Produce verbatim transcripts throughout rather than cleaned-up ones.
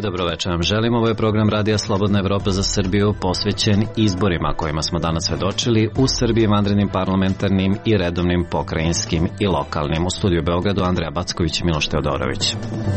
dobroveče vam želim. Ovo je program Radija Slobodna Evropa za Srbiju posvećen izborima kojima smo danas svedočili u Srbiji, vanrednim parlamentarnim i redovnim pokrajinskim i lokalnim. U studiju Beogradu Andreja Backović i Miloš Teodorović.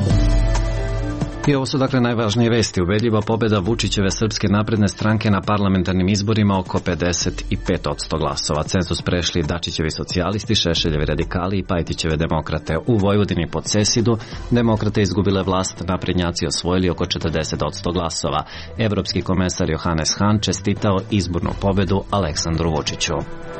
I ovo su dakle najvažnije vesti. Ubedljiva pobeda Vučićeve Srpske napredne stranke na parlamentarnim izborima oko pedeset pet posto glasova. Cenzus prešli Dačićevi socijalisti, Šešeljevi radikali i Pajtićeve demokrate. U Vojvodini pod Sesidu demokrate izgubile vlast, naprednjaci osvojili oko četrdeset posto glasova. Evropski komesar Johannes Hahn čestitao izbornu pobedu Aleksandru Vučiću.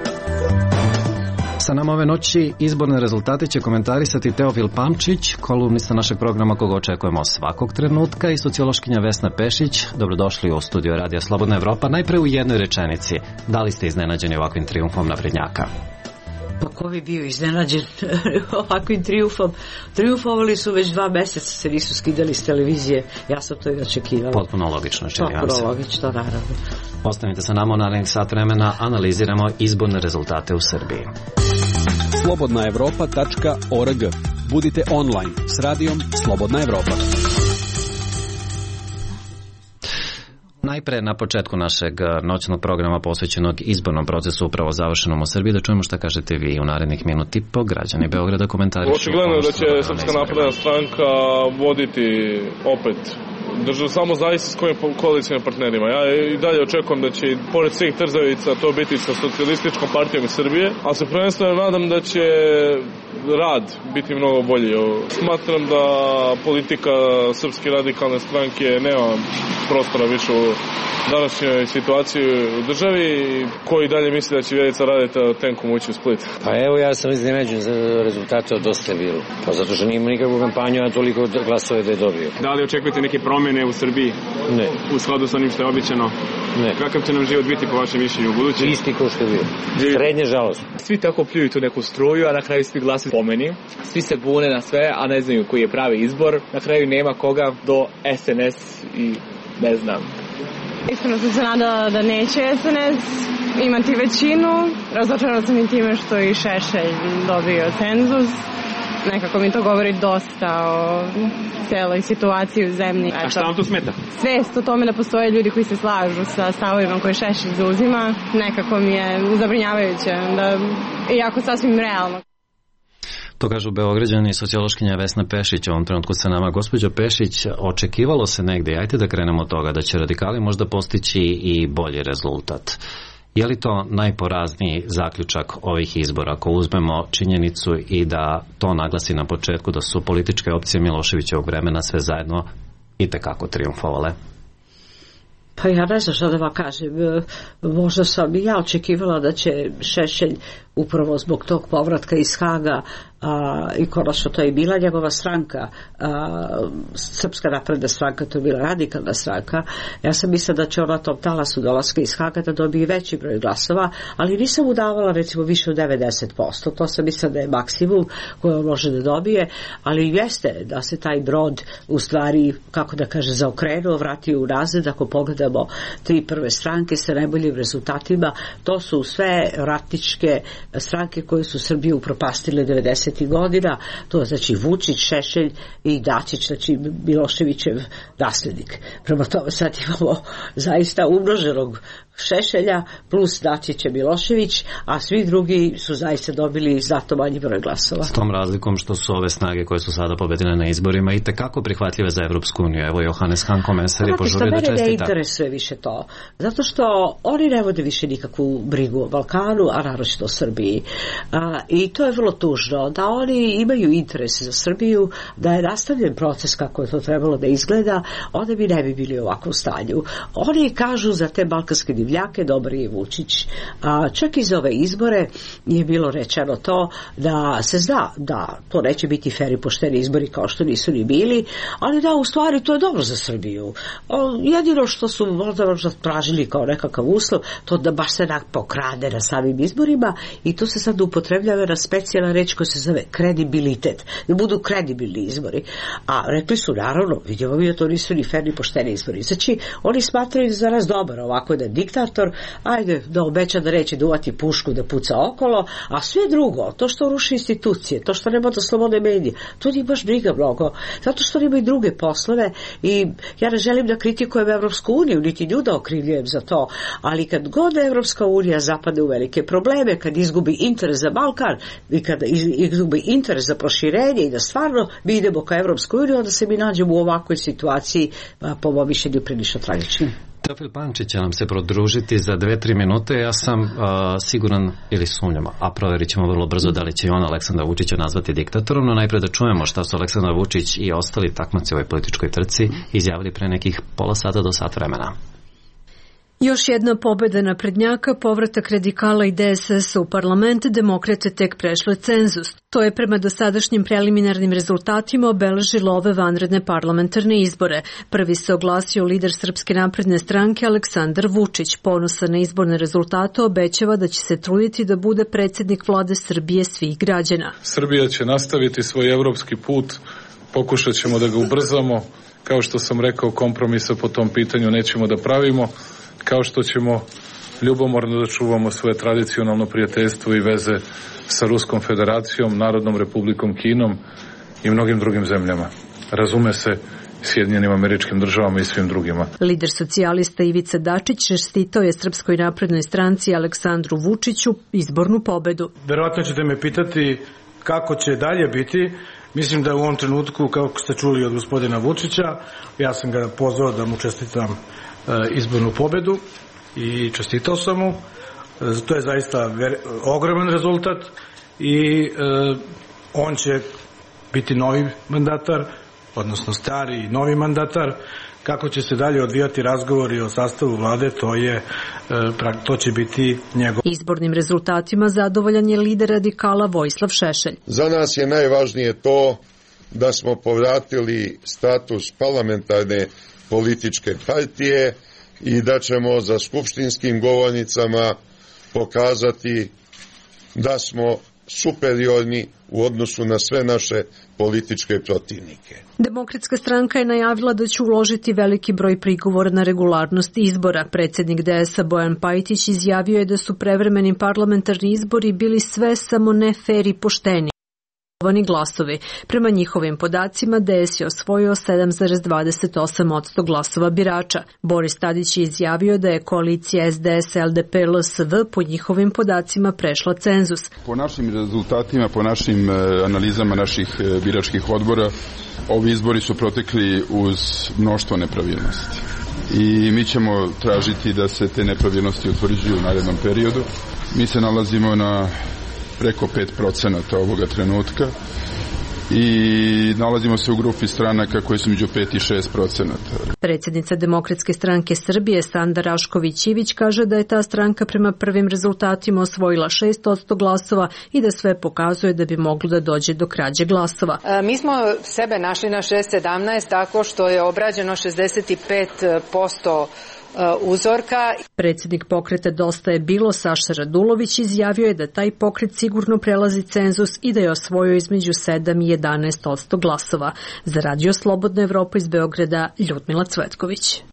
Sa nama ove noći izborne rezultate će komentarisati Teofil Pamčić, kolumnista našeg programa koga očekujemo svakog trenutka, i sociološkinja Vesna Pešić. Dobrodošli u studio Radija Slobodna Evropa. Najpre u jednoj rečenici, da li ste iznenađeni ovakvim trijumfom naprednjaka? Pa ko bi bio iznenađen ovakvim trijumfom? Trijumfovali su već dva meseca, se nisu skidali s televizije. Ja sam to i očekivala. Potpuno logično, čini vam se. Potpuno logično, naravno. Ostanite sa nama u narednih sat vremena, analiziramo izborne rezultate u Srbiji. slobodna evropa tačka org. Budite online s radijom Slobodna Evropa. Najpre na početku našeg noćnog programa posvećenog izbornom procesu upravo završenom u Srbiji, da čujemo šta kažete vi u narednih minut i po. Građani Beograda komentarišu. Očigledno je da će Srpska napredna stranka voditi opet državu, samo zavisi s kojim koalicijnim partnerima. Ja i dalje očekujem da će pored svih trzavica to biti sa socijalističkom partijom iz Srbije, ali se prvenstveno nadam da će rad biti mnogo bolji. Smatram da politika Srpske radikalne stranke nema prostora više u današnjoj situaciji u državi. Koji dalje misli da će Vjerica Radeta tenkom ući u Split? Pa evo, ja sam iznenađen za rezultate od Dosta je bilo. Pa zato što nije imao nikakvu kampanju, a toliko glasove da je dobio. Da li očekujete neke promjene u Srbiji? Ne. U skladu sa onim što je običano? Ne. Kakav će nam život biti po vašem mišljenju u budući? Isti kao što je bio. Srednje žalost. Svi tako pljuju tu neku struju, a na kraju svi glasuju po meni. Svi se bune na sve, a ne znaju koji je pravi izbor. Na kraju nema koga do S N S i ne znam. Iskreno sam se nadala da neće S N S imati većinu. Razočarana sam i time što i Šešelj dobio cenzus. Nekako mi to govori dosta o celoj situaciji u zemlji. Eto, a šta vam to smeta? Svest o tome da postoje ljudi koji se slažu sa stavovima koje Šešelj zauzima, nekako mi je zabrinjavajuće, da, iako sasvim realno. To kažu Beograđani i sociološkinja Vesna Pešić u ovom trenutku sa nama. Gospođo Pešić, očekivalo se negde, ajte da krenemo od toga, da će radikali možda postići i bolji rezultat. Je li to najporazniji zaključak ovih izbora, ako uzmemo činjenicu i da to naglasi na početku da su političke opcije Miloševićevog vremena sve zajedno itekako trijumfovale? Pa ja ne znam šta da vam kažem. Možda sam i ja očekivala da će Šešelj upravo zbog tog povratka iz Haga a, i konačno to je bila njegova stranka, a, Srpska napredna stranka, to je bila radikalna stranka. Ja sam mislila da će ona tom talasu dolaska iz Haga da dobije veći broj glasova, ali nisam mu davala recimo više od devedeset posto. To sam mislila da je maksimum koji on može da dobije, ali jeste da se taj brod u stvari, kako da kaže, zaokrenuo, vratio u nazad. Ako pogledamo tri prve stranke sa najboljim rezultatima, to su sve ratničke stranke koje su Srbiju upropastile devedesetih godina, to je znači Vučić, Šešelj i Dačić, znači Miloševićev naslednik. Prema tome sad imamo zaista umnoženog Šešelja plus Dačića Milošević, a svi drugi su zaista dobili znatno manji broj glasova. S tom razlikom što su ove snage koje su sada pobedile na izborima i tekako prihvatljive za Evropsku uniju. Evo Johannes Hahn, komesar, je požurio da čestita. Mene ne interesuje više to, zato što oni ne vode više nikakvu brigu o Balkanu, a naročito o Srbiji. A, i to je vrlo tužno, da oni imaju interes za Srbiju, da je nastavljen proces kako je to trebalo da izgleda, onda bi ne bi bili u ovakvom stanju. Oni kažu za te balkanske divljake dobar je Vučić. A, čak i za ove izbore je bilo rečeno to da se zna da to neće biti fer i pošteni izbori kao što nisu ni bili, ali da u stvari to je dobro za Srbiju. O, jedino što su možda tražili kao nekakav uslov, to da baš se pokrade na samim izborima, i to se sad upotrebljava na specijalna reč koja se zove kredibilitet, da budu kredibilni izbori. A rekli su naravno, vidimo mi da to nisu ni fer ni pošteni izbori. Znači oni smatraju za nas dobar ovako da diktat diktator, ajde da obeća da reće duvati pušku da puca okolo, a sve drugo, to što ruši institucije, to što nema da slobode medije, to nije baš briga mnogo, zato što ima i druge poslove i ja ne želim da kritikujem Evropsku uniju, niti nju da okrivljujem za to, ali kad god Evropska unija zapade u velike probleme, kad izgubi interes za Balkan i kad izgubi interes za proširenje i da stvarno mi idemo ka Evropskoj uniji, onda se mi nađemo u ovakvoj situaciji, po mom mišljenju prilično tragični. Teofil Pančić će nam se prodružiti za dve, tri minute. Ja sam uh, siguran ili sumnjam, a proverit ćemo vrlo brzo da li će i on Aleksandra Vučića nazvati diktatorom, no najpre da čujemo šta su Aleksandar Vučić i ostali takmaci u ovoj političkoj trci izjavili pre nekih pola sata do sat vremena. Još jedna pobeda naprednjaka, povratak radikala i D S S u parlament, demokrate tek prešle cenzus. To je prema dosadašnjim preliminarnim rezultatima obeležilo ove vanredne parlamentarne izbore. Prvi se oglasio lider Srpske napredne stranke Aleksandar Vučić. Ponosan na izborne rezultate obećava da će se truditi da bude predsjednik vlade Srbije svih građana. Srbija će nastaviti svoj evropski put, pokušat ćemo da ga ubrzamo. Kao što sam rekao, kompromisa po tom pitanju nećemo da pravimo. Kao što ćemo ljubomorno da čuvamo svoje tradicionalno prijateljstvo i veze sa Ruskom federacijom, Narodnom republikom Kinom i mnogim drugim zemljama. Razume se, Sjedinjenim Američkim Državama i svim drugima. Lider socijalista Ivica Dačić čestitao je Srpskoj naprednoj stranci Aleksandru Vučiću izbornu pobedu. Verovatno ćete me pitati kako će dalje biti. Mislim da u ovom trenutku, kako ste čuli od gospodina Vučića, ja sam ga pozvao da mu čestitam izbornu pobedu i čestitao sam mu. To je zaista ver, ogroman rezultat i e, on će biti novi mandatar, odnosno stari i novi mandatar. Kako će se dalje odvijati razgovori o sastavu vlade, to je to će biti njegov. Izbornim rezultatima zadovoljan je lider radikala Vojislav Šešelj. Za nas je najvažnije to da smo povratili status parlamentarne političke partije i da ćemo za skupštinskim govornicama pokazati da smo superiorni u odnosu na sve naše političke protivnike. Demokratska stranka je najavila da će uložiti veliki broj prigovora na regularnost izbora. Predsjednik D S A Bojan Pajtić izjavio je da su prevremeni parlamentarni izbori bili sve samo ne fer i pošteni glasovi. Prema njihovim podacima D S je osvojio sedam zarez dvadeset osam posto glasova birača. Boris Tadić je izjavio da je koalicija S D S L D P L S V po njihovim podacima prešla cenzus. Po našim rezultatima, po našim analizama naših biračkih odbora, ovi izbori su protekli uz mnoštvo nepravilnosti. I mi ćemo tražiti da se te nepravilnosti utvrđuju u narednom periodu. Mi se nalazimo na preko pet procenata ovoga trenutka i nalazimo se u grupi stranaka koje su među pet i šest procenata. Predsjednica Demokratske stranke Srbije Sanda Rašković-Ivić kaže da je ta stranka prema prvim rezultatima osvojila šest posto glasova i da sve pokazuje da bi moglo da dođe do krađe glasova. E, mi smo sebe našli na šest zarez sedamnaest tako što je obrađeno šezdeset pet posto uzorka. Predsjednik pokreta Dosta je bilo Saša Radulović izjavio je da taj pokret sigurno prelazi cenzus i da je osvojio između sedam i jedanaest posto glasova. Za Radio Slobodna Evropa iz Beograda, Ljudmila Cvetković.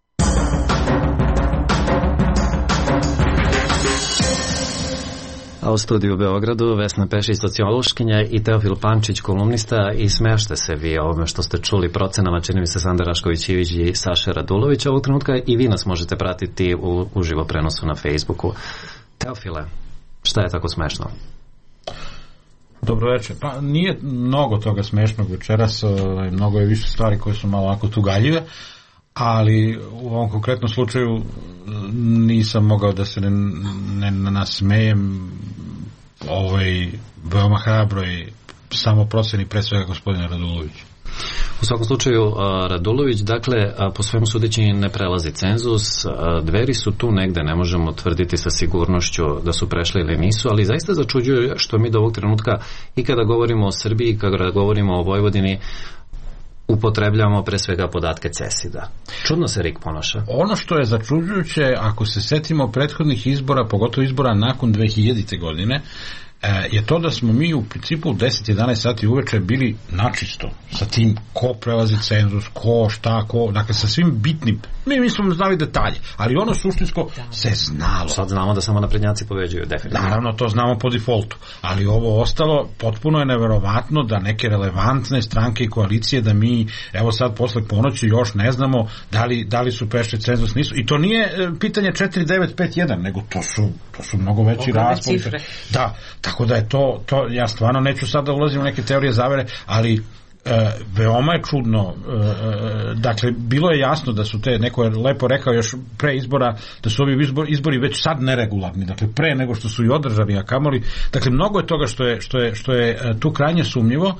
A u studiju u Beogradu Vesna Pešić, sociološkinja, i Teofil Pančić, kolumnista, i smešte se vi ovome što ste čuli procenama, čini mi se, Sanda Rašković-Ivić i Saše Radulović. Ovog trenutka i vi nas možete pratiti u uživo prenosu na Facebooku. Teofile, šta je tako smešno? Dobro večer. Pa nije mnogo toga smešnog večeras, mnogo je više stvari koje su malo ovako tugaljive, ali u ovom konkretnom slučaju nisam mogao da se ne, ne nasmejem ovaj veoma hrabroj samoproceni pre svega gospodina Radulovića. U svakom slučaju, Radulović, dakle, po svemu sudeći ne prelazi cenzus. Dveri su tu negde, ne možemo tvrditi sa sigurnošću da su prešli ili nisu, ali zaista začuđuje što mi do ovog trenutka, i kada govorimo o Srbiji, i kada govorimo o Vojvodini, upotrebljavamo pre svega podatke CESID-a. Čudno se RIK ponaša. Ono što je začuđujuće, ako se setimo prethodnih izbora, pogotovo izbora nakon dve hiljadite godine, je to da smo mi u principu u deset jedanaest sati uveče bili načisto sa tim ko prelazi cenzus, ko, šta, ko, dakle sa svim bitnim, mi mi smo znali detalje, ali ono suštinsko se znalo. Sad znamo da samo naprednjaci pobeđuju, definitivno. Naravno, to znamo po defaultu, ali ovo ostalo, potpuno je neverovatno da neke relevantne stranke i koalicije, da mi, evo sad posle ponoći još ne znamo da li, da li su prešli cenzus, nisu, i to nije pitanje četiri devet pet jedan, nego to su, to su mnogo veći raspon. Da, tako da je to, to, ja stvarno neću sad da ulazim u neke teorije zavere, ali E, veoma je čudno, e, dakle bilo je jasno da su te, neko je lepo rekao još pre izbora, da su ovi izbori, izbori već sad neregularni, dakle pre nego što su i održani, a kamoli, dakle mnogo je toga što je, što je, što je tu krajnje sumnjivo,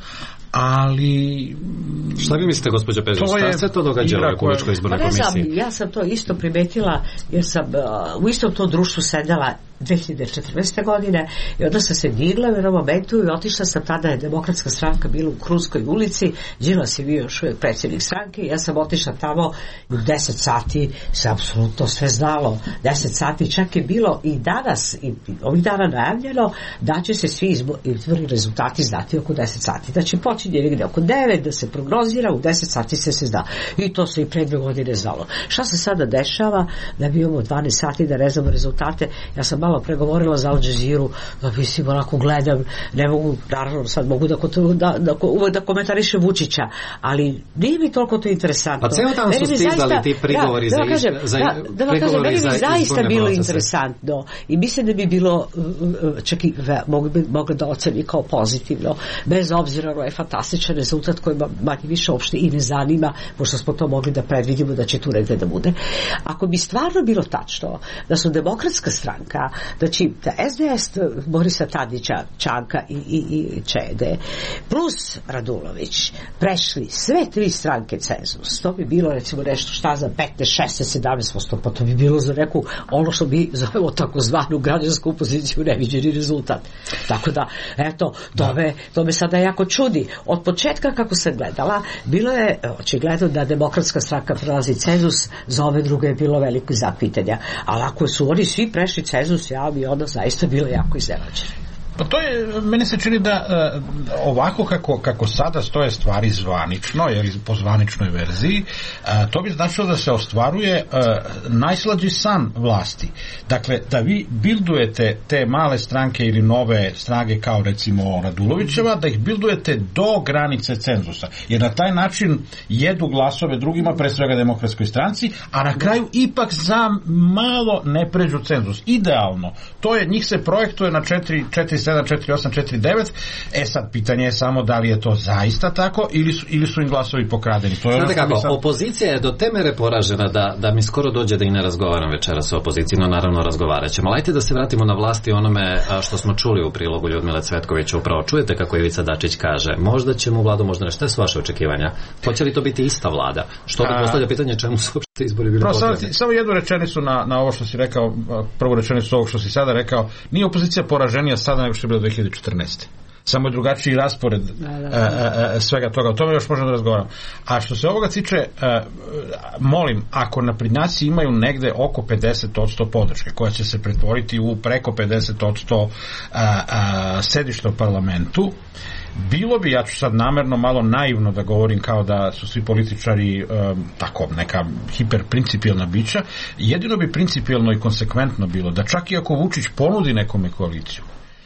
ali šta vi mislite, gospođo Peđić, šta se to događa u Republičkoj izbornoj komisiji? Ja sam to isto primetila jer sam uh, u istom tom društvu sedela dve hiljade četrnaeste. godine i onda sam se digla u jednom momentu i otišla sam, tada je Demokratska stranka bila u Krunskoj ulici, Đilas je bio još uvijek predsjednik stranke, ja sam otišla tamo i u deset sati se apsolutno sve znalo, deset sati čak je bilo i danas i ovih dana najavljeno da će se svi izborni rezultati znati oko deset sati, da će počinje negdje oko devet, da se prognozira, u deset sati se se zna i to se i pre dve godine znalo. Šta se sada dešava da bi imamo dvanaest sati da ne znamo rezultate? Ja sam malo pregovorila za Al Jazeeru, da mislim onako gledam, ne mogu, naravno sad mogu da, da, da, uvek da komentarišem Vučića, ali nije mi toliko to interesantno. Pa cijelo tamo su stizali ti prigovori da, za, da, kažem, za, da, da vam kažem, meni bi zaista bilo procese. Interesantno i mislim da bi bilo čak i mogli bi mogli da oceni kao pozitivno, bez obzira na ovaj fantastičan rezultat koji manje više uopšte i ne zanima, pošto smo to mogli da predvidimo da će tu negde da bude. Ako bi stvarno bilo tačno da su Demokratska stranka, da će da es de es Borisa Tadića, Čanka i, i, i Čede plus Radulović prešli sve tri stranke cenzus, to bi bilo recimo nešto šta za petnaest, šesnaest, sedamnaest posto, pa to bi bilo za neku ono što bi zovemo takozvanu građansku opoziciju neviđeni rezultat. Tako da, eto, to me, to me sada jako čudi. Od početka kako sam gledala, bilo je očigledno da Demokratska stranka prelazi cenzus, za ove druge je bilo veliko zapitanja. Ali ako su oni svi prešli cenzus, ja bi onda zaista bilo jako iznenađena. Pa to je, meni se čini da uh, ovako kako, kako sada stoje stvari zvanično, jer po zvaničnoj verziji, uh, to bi značilo da se ostvaruje uh, najslađi san vlasti. Dakle, da vi bildujete te male stranke ili nove snage kao recimo Radulovićeva, da ih bildujete do granice cenzusa. Jer na taj način jedu glasove drugima, pre svega Demokratskoj stranci, a na kraju ipak za malo ne pređu cenzus. Idealno. To je, njih se projektuje na četiri sedam, četiri osam, četiri devet. E sad, pitanje je samo da li je to zaista tako ili su, ili su im glasovi pokradeni. To je Znate ono kako, sam... opozicija je do te mere poražena da, da mi skoro dođe da i ne razgovaram večeras o opoziciji, no naravno razgovarat ćemo. Lajte da se vratimo na vlasti onome što smo čuli u prilogu Ljudmile Cvetkovića. Upravo čujete kako Ivica Dačić kaže, možda ćemo u vladu, možda ne. Šta su vaše očekivanja? Hoće li to biti ista vlada? Što bi postavlja pitanje čemu su uopšte izbori bili potrebni? Samo jednu rečenicu na, na ovo što si rekao, prvu rečenicu ovog što si sada rekao. Nije opozicija poraženija sada nego što je bilo dve hiljade četrnaeste. Samo je drugačiji raspored da, da, da. A, a, svega toga. O tome još možemo da razgovaramo. A što se ovoga tiče, a, molim, ako naprednjaci imaju negde oko pedeset posto podrške, koja će se pretvoriti u preko pedeset posto a, a, sedišta u parlamentu, bilo bi, ja ću sad namerno malo naivno da govorim kao da su svi političari um, tako neka hiperprincipijelna bića, jedino bi principijelno i konsekventno bilo da čak i ako Vučić ponudi nekome koaliciju,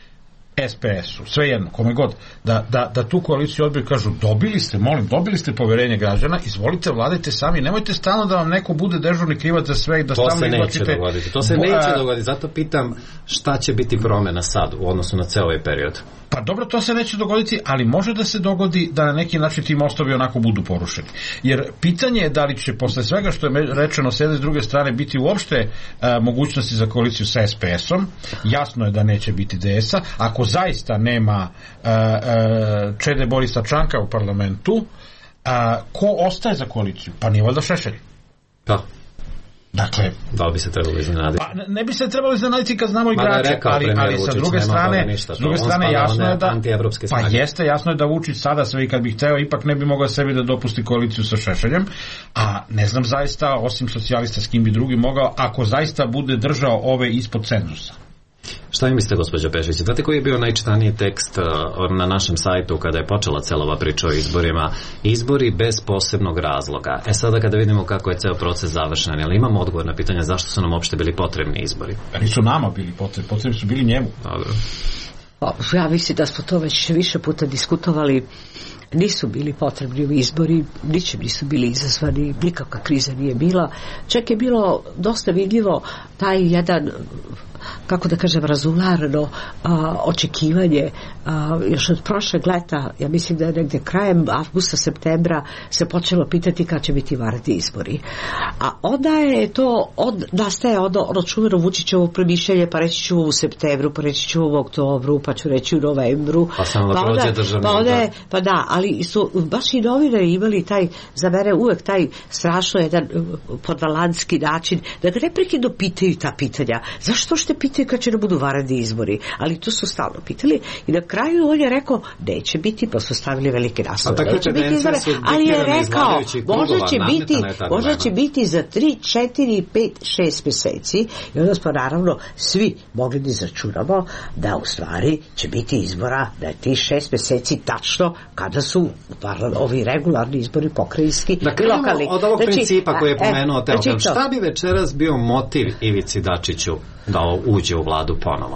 es pe esu, svejedno, kome god, da, da, da tu koaliciju odbiju, kažu dobili ste, molim, dobili ste poverenje građana, izvolite, vladajte sami, nemojte stalno da vam neko bude dežurni krivac za sve i da to stalno izvlačite. To se neće dogoditi, to se neće dogoditi, zato pitam šta će biti promjena sad u odnosu na ceo ovaj period. Pa dobro, to se neće dogoditi, ali može da se dogodi da na neki način ti mostovi onako budu porušeni. Jer pitanje je da li će posle svega što je rečeno s jedne s druge strane biti uopšte a, mogućnosti za koaliciju sa es pe esom. Jasno je da neće biti de esa. Ako zaista nema a, a, Čede Borisa Čanka u parlamentu, a, ko ostaje za koaliciju? Pa nije valjda Šešelj. Pa. Dakle, da li bi se trebalo iznenaditi? Pa ne bi se trebalo iznenaditi kad znamo igrače, ali, ali sa druge strane, ništa, s druge strane jasno je da pa jeste, jasno je da Vučić sada sve i kad bi hteo ipak ne bi mogao sebi da dopusti koaliciju sa Šešeljem, a ne znam zaista, osim socijalista s kim bi drugi mogao, ako zaista bude držao ove ispod cenzusa. Šta vi mislite, gospođo Pešić? Znate koji je bio najčitaniji tekst na našem sajtu kada je počela cela ova priča o izborima? Izbori bez posebnog razloga. E sada kada vidimo kako je ceo proces završen, ali imamo odgovor na pitanje zašto su nam uopšte bili potrebni izbori? Nisu nama bili potrebni, potrebni su bili njemu. Dobro. Ja mislim da smo to već više puta diskutovali. Nisu bili potrebni izbori, ničim nisu bili izazvani, nikakva kriza nije bila. Čak je bilo dosta vidljivo taj jedan, kako da kažem, razularno a, očekivanje a, još od prošlog leta, ja mislim da je negde krajem avgusta, septembra se počelo pitati kad će biti vanredni izbori. A onda je to, od, nastaje ono, ono čuveno Vučićevo premišljanje, pa reći ću u septembru, pa reći ću u oktobru, pa ću reći u novembru. Pa samo da pa prođe onda, državni pa, onda, udar. pa da, ali su baš i novinari imali taj, za mene uvek taj strašno jedan podvalanski način, da ga neprekidno pitaju ta pitanja. Zašto što pitaju kad će da budu vanredni izbori? Ali to su stalno pitali i na kraju on je rekao neće biti, pa su stavili velike naslove. Neće biti izbori, ali je rekao možda će biti, možda će biti za tri, četiri, pet, šest meseci i onda smo naravno svi mogli da izračunamo da u stvari će biti izbora da je ti šest meseci tačno kada su ovi regularni izbori pokrajinski da i lokalni. Od ovog znači, principa koji je pomenuo e, Teokan, znači šta bi večeras bio motiv Ivici Dačiću da uđe u vladu ponovo?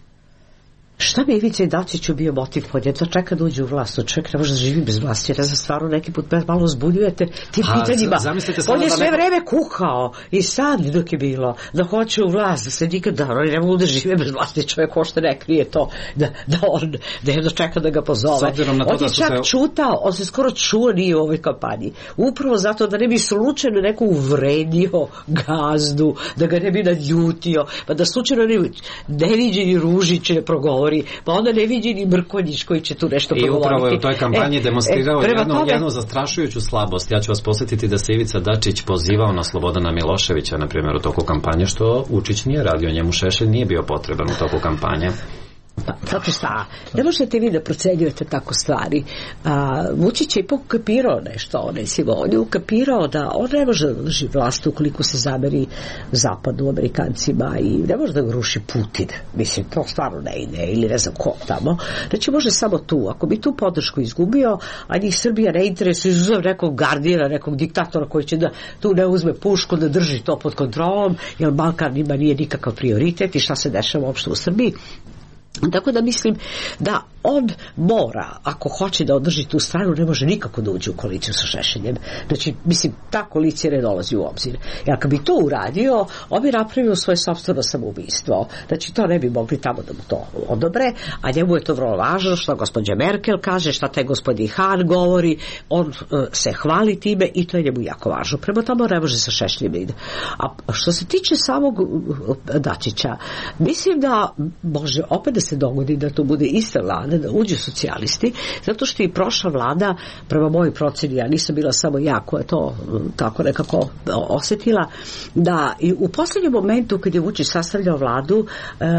Šta bi Ivici Dačiću bio motiv pod je? To čeka da uđe u vlast, to čovjek ne može da živi bez vlasti, jer za stvarno neki put me malo zbunjujete tim A, pitanjima. On je da sve neko... vreme kukao i sad dok je bilo da hoće u vlast, da se nikad da oni ne mogu da žive bez vlasti, čovjek ošte ne krije to da, da on da jedno čeka da ga pozove. On je čak se... čutao, on se skoro čuo nije u ovoj kampanji. Upravo zato da ne bi slučajno neko uvredio gazdu, da ga ne bi naljutio, pa da slučajno neviđeni Ružić ne progovori, pa onda ne vidi ni Mrkonjić koji će tu nešto progovoriti. I upravo je u toj kampanji e, demonstrirao e, jednu, tome... jednu zastrašujuću slabost. Ja ću vas posjetiti da se Ivica Dačić pozivao na Slobodana Miloševića, na primjer, u toku kampanje, što Vučić nije radio, njemu Šešelj nije bio potreban u toku kampanje. Pa, zato šta, ne možete vi da procenjujete tako stvari. A, Vučić je ipak ukapirao nešto, on je, on je ukapirao da on ne može da drži vlast ukoliko se zameri zapadu, Amerikancima i ne može da ga ruši Putin. Mislim, to stvarno ne ide ili ne znam ko tamo. Znači, može samo tu. Ako bi tu podršku izgubio, a njih Srbija ne interesuje, izuzav nekog gardira, nekog diktatora koji će da tu ne uzme pušku, da drži to pod kontrolom, jer Balkan ima nije nikakav prioritet i šta se dešava uopšte u Srbiji. Tako da mislim da on mora, ako hoće da održi tu stranu, ne može nikako da uđe u koaliciju sa Šešeljem. Znači, mislim, ta koalicija ne dolazi u obzir. Jer kad bi to uradio, on bi napravio svoje sopstveno samoubistvo. Znači, to ne bi mogli tamo da mu to odobre, a njemu je to vrlo važno što gospođa Merkel kaže, šta taj gospodin Han govori, on uh, se hvali time i to je njemu jako važno. Prema tamo ne može sa Šešeljem ide. A što se tiče samog uh, Dačića, mislim da može opet da se dogodi da to bude ista vlada, da uđu socijalisti, zato što i prošla vlada, prema mojoj proceni, ja nisam bila samo ja koja je to tako nekako osetila, da i u posljednjem momentu kad je Vučić sastavljao vladu,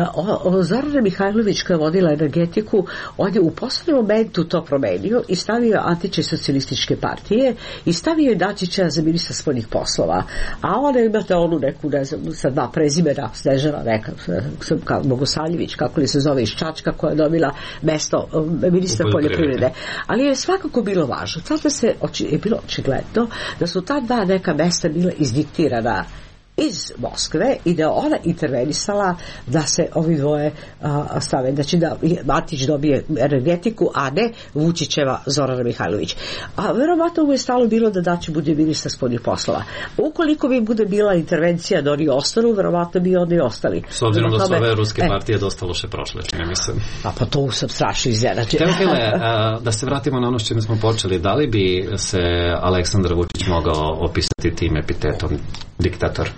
Zorana Mihajlović koja je vodila energetiku, on je u posljednjem momentu to promenio i stavio antiče socijalističke partije i stavio je Dačića za ministra spoljnih poslova. A onda imate onu neku, ne znam, sa dva prezimena, Snežana neka, Bogosavljević, kako li se zove, iz Čačka, koja je dobila mesto ministra poljoprivrede. Ali je svakako bilo važno. Sada se je bilo očigledno da su ta dva neka mesta bila izdiktirana iz Moskve i da ona intervenisala da se ovi dvoje a, stave, da će da Matić dobije energetiku, a ne Vučićeva Zorana Mihajlović. A verovatno mu je stalo bilo da Dačić bude ministar spoljnih poslova. Ukoliko bi bude bila intervencija da oni ostanu, verovatno bi oni ostali. S obzirom da su ove ruske e, partije dosta loše prošle, čini mislim. A pa to sam strašno iznenađen. Teofile, da se vratimo na ono s čime smo počeli, da li bi se Aleksandar Vučić mogao opisati tim epitetom diktator?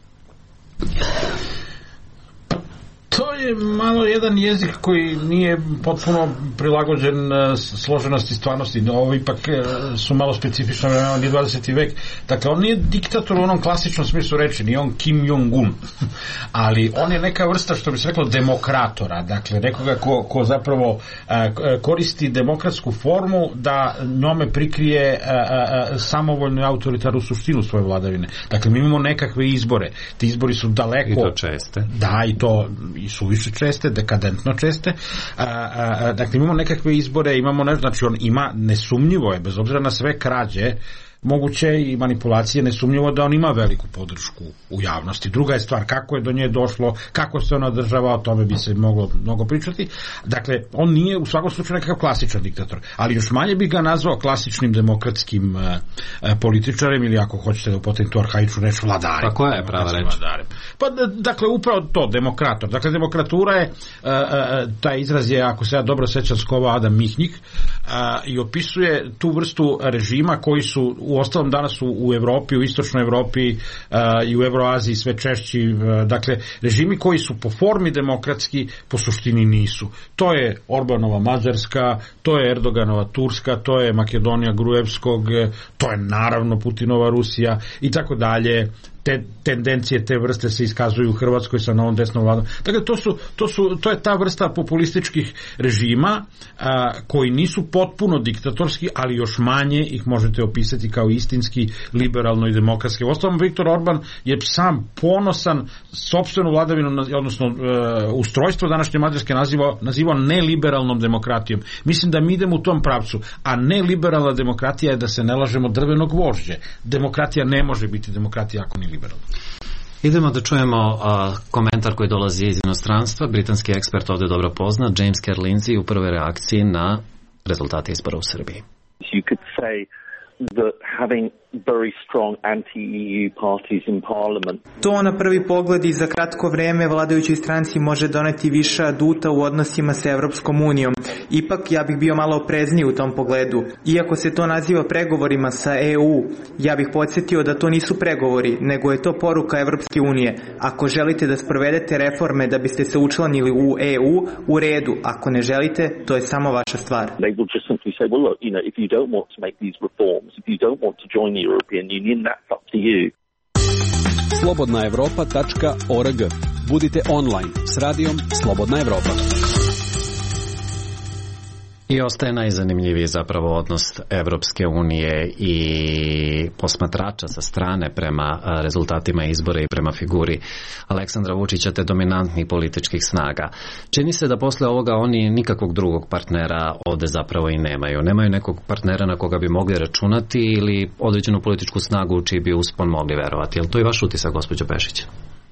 To je malo jedan jezik koji nije potpuno prilagođen složenosti stvarnosti. Ovo ipak su malo specifično vremena, nije dvadeseti vek. Dakle, on nije diktator u onom klasičnom smislu reči, nije on Kim Jong-un. Ali on je neka vrsta, što bi se reklo, demokratora. Dakle, nekoga ko, ko zapravo a, koristi demokratsku formu da njome prikrije a, a, samovoljnu i autoritarnu suštinu svoje vladavine. Dakle, mi imamo nekakve izbore. Ti izbori su daleko... I to česte. Da, i to i su suviše česte, dekadentno česte. A, a, dakle, imamo nekakve izbore, imamo nešto, znači on ima, nesumnjivo je, bez obzira na sve krađe, moguće i manipulacije, nesumnjivo da on ima veliku podršku u javnosti. Druga je stvar kako je do nje došlo, kako se ona održava, o tome bi se moglo mnogo pričati. Dakle, on nije u svakom slučaju nekakav klasičan diktator, ali još manje bi ga nazvao klasičnim demokratskim uh, političarem ili ako hoćete da upotrebim tu arhaičnu reč, vladarem. Pa koja je prava reč? Vladarem. Pa dakle, upravo to, demokrator. Dakle, demokratura je, uh, uh, taj izraz je, ako se ja dobro sećam, skovao Adam Mihnjik uh, i opisuje tu vrstu režima koji su u ostalom danas u, u Evropi, u istočnoj Evropi uh, i u Evroaziji sve češći, uh, dakle, režimi koji su po formi demokratski, po suštini nisu. To je Orbanova Mađarska, to je Erdoganova Turska, to je Makedonija Gruevskog, to je naravno Putinova Rusija i tako dalje. Te tendencije te vrste se iskazuju u Hrvatskoj sa novom desnom vladom. Dakle, to, su, to, su, to je ta vrsta populističkih režima a, koji nisu potpuno diktatorski, ali još manje ih možete opisati kao istinski, liberalno i demokratski. Uostalom, Viktor Orban je sam ponosan sopstvenu vladavinu, odnosno e, ustrojstvo današnje Mađarske nazivao, nazivao neliberalnom demokratijom. Mislim da mi idemo u tom pravcu, a neliberalna demokratija je, da se ne lažemo, drvenog vožđe. Demokratija ne može biti demokratija ako ni liberalno. Idemo da čujemo uh, komentar koji dolazi iz inostranstva. Britanski ekspert ovde dobro poznat, James Kerr Lindsay, u prvoj reakciji na rezultate izbora u Srbiji. You could say that having very strong anti-E U parties in parliament. To na prvi pogled i za kratko vreme vladajućoj stranci može doneti više aduta u odnosima sa Evropskom unijom. Ipak ja bih bio malo oprezniji u tom pogledu. Iako se to naziva pregovorima sa E U, ja bih podsjetio da to nisu pregovori, nego je to poruka Evropske unije. Ako želite da sprovedete reforme da biste se učlanili u E U, u redu. Ako ne želite, to je samo vaša stvar. They will just simply say, well look, you know, if you don't want to make these reforms, if you don't want to join the European Union, that's up to you. slobodna evropa tačka org. Budite online s radijom Slobodna Evropa. I ostaje najzanimljiviji zapravo odnos Evropske unije i posmatrača sa strane prema rezultatima izbora i prema figuri Aleksandra Vučića te dominantnih političkih snaga. Čini se da posle ovoga oni nikakvog drugog partnera ovde zapravo i nemaju. Nemaju nekog partnera na koga bi mogli računati ili određenu političku snagu u čiji bi uspon mogli verovati. Je li to i vaš utisak, gospođo Pešić?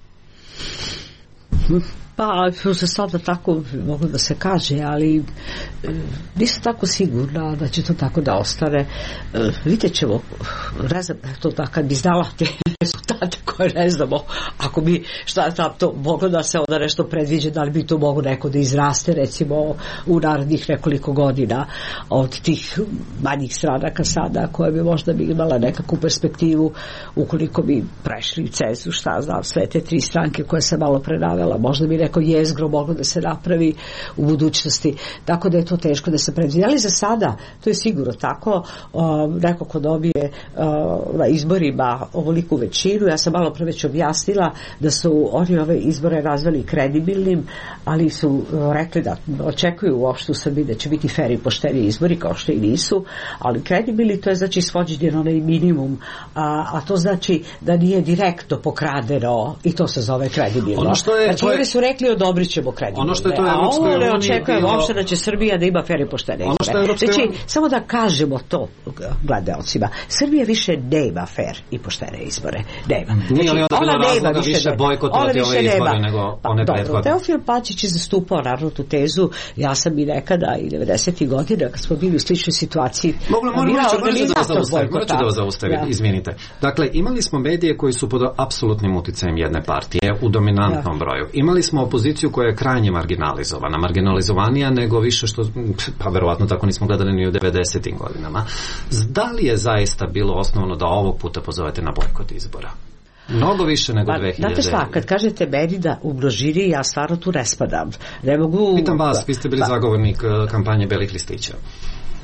Pa, za sada tako mogu da se kaže, ali nisam tako sigurna da će to tako da ostane. Vidjet ćemo, ne znam, to da kad bi znala te rezultate koje ne znamo, ako bi šta tam to moglo da se onda nešto predviđe, da li bi to moglo neko da izraste recimo u narednih nekoliko godina od tih manjih stranaka sada, koje bi možda bi imala nekakvu perspektivu ukoliko bi prešli cenzus, šta znam, sve te tri stranke koje sam malo prenavela, možda bi neko jezgro moglo da se napravi u budućnosti, tako da je to teško da se predvidi, ali za sada to je sigurno tako. O, neko ko dobije o, na izborima ovoliku većinu, ja sam malo pre već objasnila da su oni ove izbore razvali kredibilnim, ali su o, rekli da očekuju uopšte u Srbiji da će biti fer i pošteni izbori, kao što i nisu, ali kredibilni to je znači svođenje na onaj minimum, a, a to znači da nije direktno pokradeno i to se zove kredibilno. Ono što je, znači to je... oni su rekli odobrit ćemo kredibilne. Ono što je to a ovo ne očekujemo bilo... uopšte da će Srbija da ima fer i poštene izbore. Evropske... Znači, samo da kažemo to gledaocima. Srbija više nema fer i poštene izbore. Nema. Nije znači, li onda bilo razloga više, više bojkotovati ove izbore nego pa, one dobro, prethodne? Teofil Pačić je zastupao naravno tu tezu. Ja sam i nekada i devedesetih godina kad smo bili u sličnoj situaciji. Morat ću da vas zaustavim, ja. Izvinite. Dakle, imali smo medije koji su pod apsolutnim uticajem jedne partije u dominantnom ja. broju. Imali smo opoziciju koja je krajnje marginalizovana, marginalizovanija nego više što, pa verovatno tako nismo gledali ni u devedesetim godinama. Da li je zaista bilo osnovno da ovog puta pozovete na bojkot izbora? Mnogo više nego dve hiljade. Znate šta, kad kažete meni da u množini, ja stvarno tu ne spadam. Ne mogu... Pitam vas, vi ste bili zagovornik kampanje Belih listića.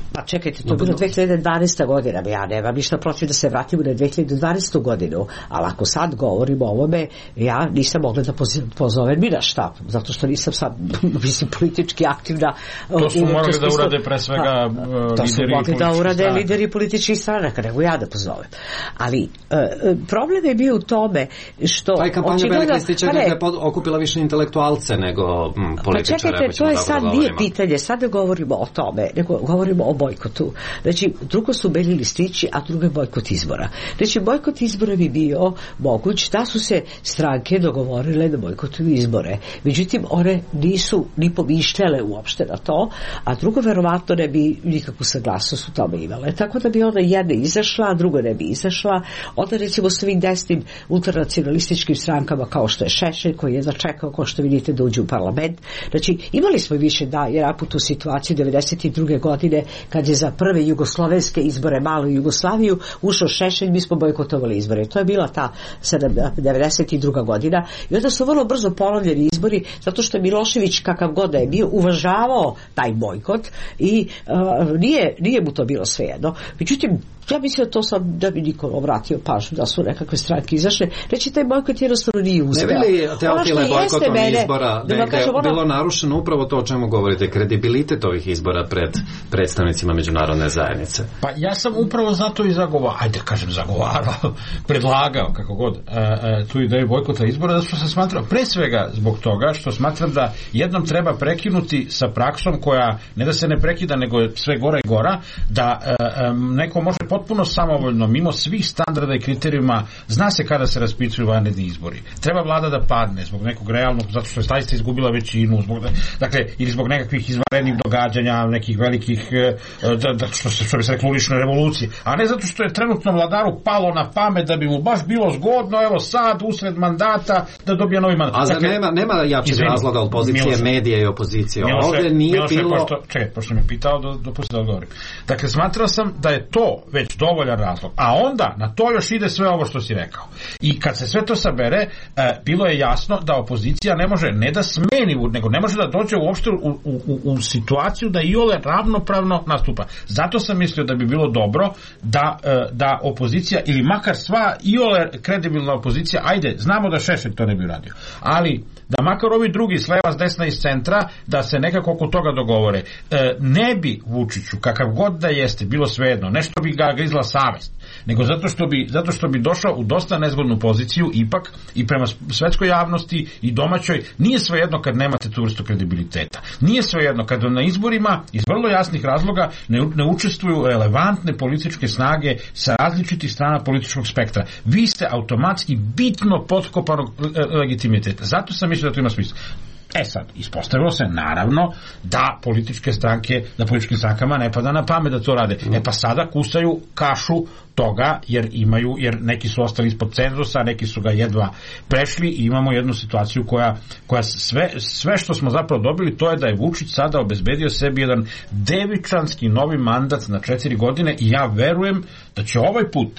Pa čekajte, to je bilo dve hiljade dvanaesta godina, ja nemam ništa protiv da se vratimo na dve hiljade dvanaestu godinu, ali ako sad govorimo o ovome, ja nisam mogla da pozovem ni na šta, zato što nisam sad, mislim, politički aktivna. To su morali da urade pre svega uh, lideri to su mogli da urade stranaka. lideri političkih stranaka, nego ja da pozovem. Ali uh, problem je bio u tome što... Pa i kampanja Velike Stičaka je okupila više intelektualce nego mm, političare. Pa čekajte, to je sad nije pitanje, sad ne govorimo o tome, nego govorimo o bojkotu. Znači, drugo su beli listići, a drugo je bojkot izbora. Znači, bojkot izbora bi bio moguć da su se stranke dogovorile da bojkotuju izbore. Međutim, one nisu ni pomišljale uopšte na to, a drugo verovatno ne bi nikakvu saglasnost u tome imale. Tako da bi onda jedna izašla, a druga ne bi izašla. Onda recimo s ovim desnim ultranacionalističkim strankama kao što je Šešelj, koji je začekao, kao što vidite, da uđe u parlament. Znači, imali smo više da jedan put u situaciju devedeset druge godine kad je za prve jugoslovenske izbore, malu Jugoslaviju, ušao Šešelj, mi smo bojkotovali izbore. To je bila ta devedeset druga godina i onda su vrlo brzo ponovljeni izbori, zato što je Milošević, kakav god da je bio, uvažavao taj bojkot i uh, nije, nije mu to bilo svejedno. Međutim, ja mislim da to sam, da bi niko obratio pažnju da su nekakve stranke izašle. Reći, taj bojkot jednostavno nije uspeo. Ne bi li Teofile bojkotom izbora da, da je kažem, bilo ono... narušeno upravo to o čemu govorite, kredibilitet ovih izbora pred predstavnicima međunarodne zajednice? Pa ja sam upravo zato i zagovarao, ajde kažem zagovarao, predlagao, kako god, uh, uh, tu ideju bojkota izbora, da što sam smatrao, pre svega zbog toga što smatram da jednom treba prekinuti sa praksom koja, ne da se ne prekida, nego je sve gora i gora, da uh, um, neko može potpuno samovoljno, mimo svih standarda i kriterijuma, zna se kada se raspisuju vanredni izbori. Treba vlada da padne zbog nekog realnog, zato što je zaista izgubila većinu, zbog, dakle, ili zbog nekakvih izvanrednih događanja, nekih velikih, da, da, što se što bi se reklo ulične revolucije, a ne zato što je trenutno vladaru palo na pamet da bi mu baš bilo zgodno, evo sad, usred mandata, da dobije novi mandat. A zar dakle, nema, nema jačeg razloga od pozicije Miloš, medije i opozicije? Miloše, ovdje nije Miloše, bilo... Pošto, čekaj, pošto me pitao, do, dopusti da odgovorim. Dakle, smatrao sam da je to već dovoljan razlog. A onda na to još ide sve ovo što si rekao. I kad se sve to sabere, e, bilo je jasno da opozicija ne može ne da smeni, nego ne može da dođe uopšte u, u, u, u situaciju da iole ravnopravno nastupa. Zato sam mislio da bi bilo dobro da, e, da opozicija, ili makar sva iole kredibilna opozicija, ajde, znamo da Šešelj to ne bi uradio, ali da makar ovi drugi s leva, s desna i s centra, da se nekako oko toga dogovore. E, ne bi Vučiću, kakav god da jeste, bilo svejedno, nešto bi ga grizla savest, nego zato što bi, zato što bi došao u dosta nezgodnu poziciju ipak i prema svetskoj javnosti i domaćoj. Nije svejedno kad nemate tu vrstu kredibiliteta. Nije svejedno kad na izborima iz vrlo jasnih razloga ne, ne učestvuju relevantne političke snage sa različitih strana političkog spektra. Vi ste automatski bitno potkopanog legitimiteta. Zato sam mislio da to ima smisla. E sad, ispostavilo se naravno da političke stranke, da političkim strankama ne pada na pamet da to rade. E pa sada kusaju kašu toga jer imaju, jer neki su ostali ispod cenzusa, neki su ga jedva prešli i imamo jednu situaciju koja, koja sve, sve što smo zapravo dobili, to je da je Vučić sada obezbedio sebi jedan devičanski novi mandat na četiri godine i ja verujem da će ovaj put,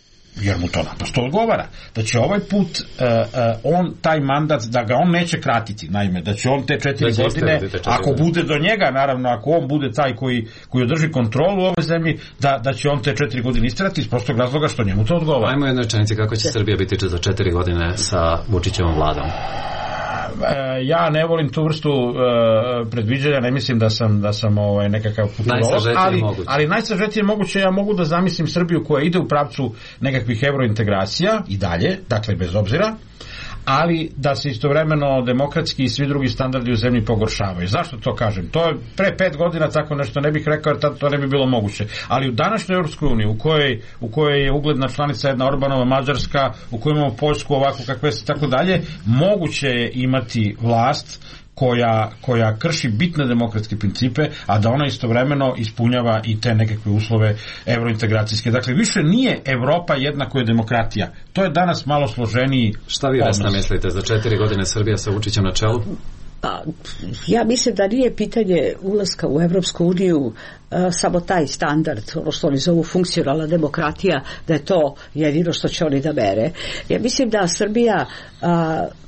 jer mu to naprosto odgovara, da će ovaj put uh, uh, on taj mandat, da ga on neće kratiti, naime, da će on te četiri da godine, četiri ako godine. Bude do njega, naravno, ako on bude taj koji, koji održi kontrolu u ovoj zemlji, da, da će on te četiri godine istrati iz prostog razloga što njemu to odgovara. Ajmo jednu rečenicu, kako će Srbija biti za četiri godine sa Vučićevom vladom? Ja ne volim tu vrstu uh, predviđanja, ne mislim da sam da sam ovaj nekakav futurolog, ali ali najsažetije moguće, ja mogu da zamislim Srbiju koja ide u pravcu nekakvih evrointegracija i dalje, dakle bez obzira, ali da se istovremeno demokratski i svi drugi standardi u zemlji pogoršavaju. Zašto to kažem? To je pre pet godina tako nešto ne bih rekao, jer tad to ne bi bilo moguće. Ali u današnjoj Europskoj uniji, u kojoj, u kojoj je ugledna članica jedna Orbanova Mađarska, u kojoj imamo Poljsku ovako kakve se tako dalje, moguće je imati vlast koja, koja krši bitne demokratske principe, a da ona istovremeno ispunjava i te nekakve uslove evrointegracijske. Dakle, više nije Evropa jednako je demokratija. To je danas malo složeniji. Šta vi, Vesna, mislite za četiri godine Srbija sa Vučićem na čelu? A, ja mislim da nije pitanje ulaska u Evropsku uniju a, samo taj standard, ono što oni zovu funkcionalna demokratija, da je to jedino što će oni da mere. Ja mislim da Srbija a,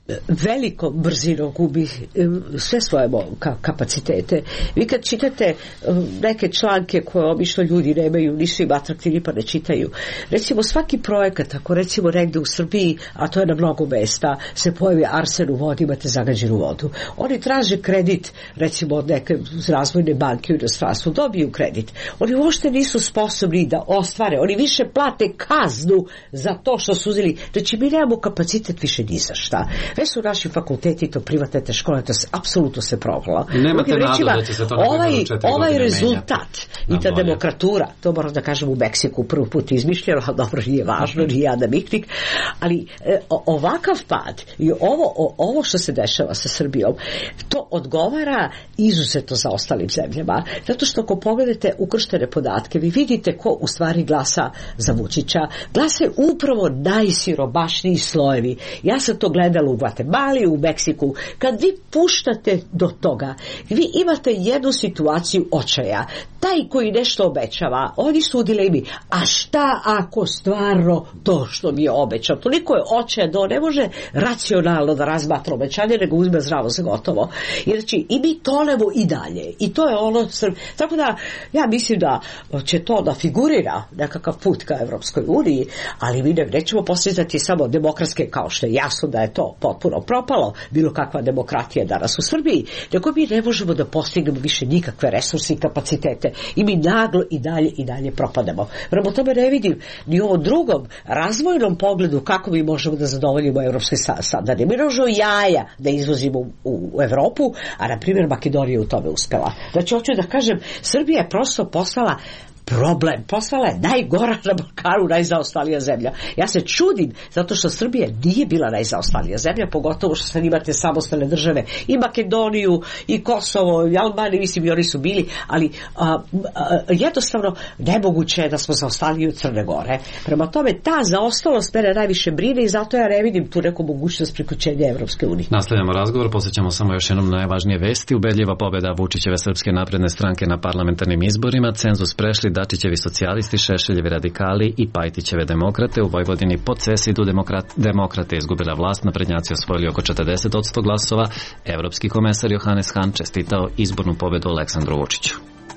veliko brzinom gubi sve svoje kapacitete. Vi kad čitate neke članke koje obično ljudi nemaju, nisu im atraktivni pa ne čitaju. Recimo svaki projekat, ako recimo negde u Srbiji, a to je na mnogo mesta, se pojavi arsen u vodi, imate zagađenu vodu. Oni traže kredit, recimo od neke razvojne banke u inostranstvu, dobiju kredit. Oni uopšte nisu sposobni da ostvare, oni više plate kaznu za to što su uzeli. Znači mi nemamo kapacitet više ni za šta. Već su naši fakulteti, to privatne te škole, to se apsolutno se provalo. Nemate nadu da će se to ovaj, ovaj rezultat menja. i ta demokratura, to moram da kažem u Meksiku prvi put izmišljeno, ali dobro, nije važno, nije ja da miknik, ali e, ovakav pad i ovo, o, ovo što se dešava sa Srbijom, to odgovara izuzetno za ostalim zemljama, zato što ako pogledate ukrštene podatke, vi vidite ko u stvari glasa za Vučića. Glase upravo najsiromašniji slojevi. Ja sam to gledala u Gvatemali, u Meksiku. Kad vi puštate do toga, vi imate jednu situaciju očaja. Taj koji nešto obećava, oni su u dilemi, a šta ako stvarno to što mi je obećao? Toliko je očaja da on ne može racionalno da razmatra obećanje, nego uzme zdravo za gotovo. I znači, i mi tonemo i dalje. I to je ono, tako da ja mislim da će to da figurira nekakav put ka Evropskoj uniji, ali mi ne, nećemo postizati samo demokratske, kao što je jasno da je to potpuno propalo, bilo kakva demokratija danas u Srbiji, nego mi ne možemo da postignemo više nikakve resurse i kapacitete i mi naglo i dalje i dalje propadamo. Prema tome ne vidim ni u ovom drugom razvojnom pogledu kako mi možemo da zadovoljimo evropske standarde. Mi možemo jaja da izvozimo u, u Evropu, a na primjer Makedonija u tome uspela. Znači hoću da kažem, Srbija je prosto postala problem. Postala je najgora na Balkanu, najzaostalija zemlja. Ja se čudim, zato što Srbija nije bila najzaostalija zemlja, pogotovo što sad imate samostalne države i Makedoniju, i Kosovo, i Albaniju, mislim i oni su bili, ali a, a, jednostavno nemoguće je da smo zaostali od Crne Gore. Prema tome, ta zaostalost mene najviše brine i zato ja ne vidim tu neku mogućnost priključenja Evropske unije. Nastavljamo razgovor, posjećamo samo još jednom najvažnije vesti. Ubedljiva pobjeda Vučićeve Srpske napredne stranke na parlamentarnim izborima, cenzus prešli Dačićevi socijalisti, Šešeljevi radikali i Pajtićeve demokrate. U Vojvodini po CESID-u demokrat, demokrate izgubila vlast, naprednjaci osvojili oko četrdeset posto glasova. Evropski komesar Johannes Hahn čestitao izbornu pobedu Aleksandru Vučiću.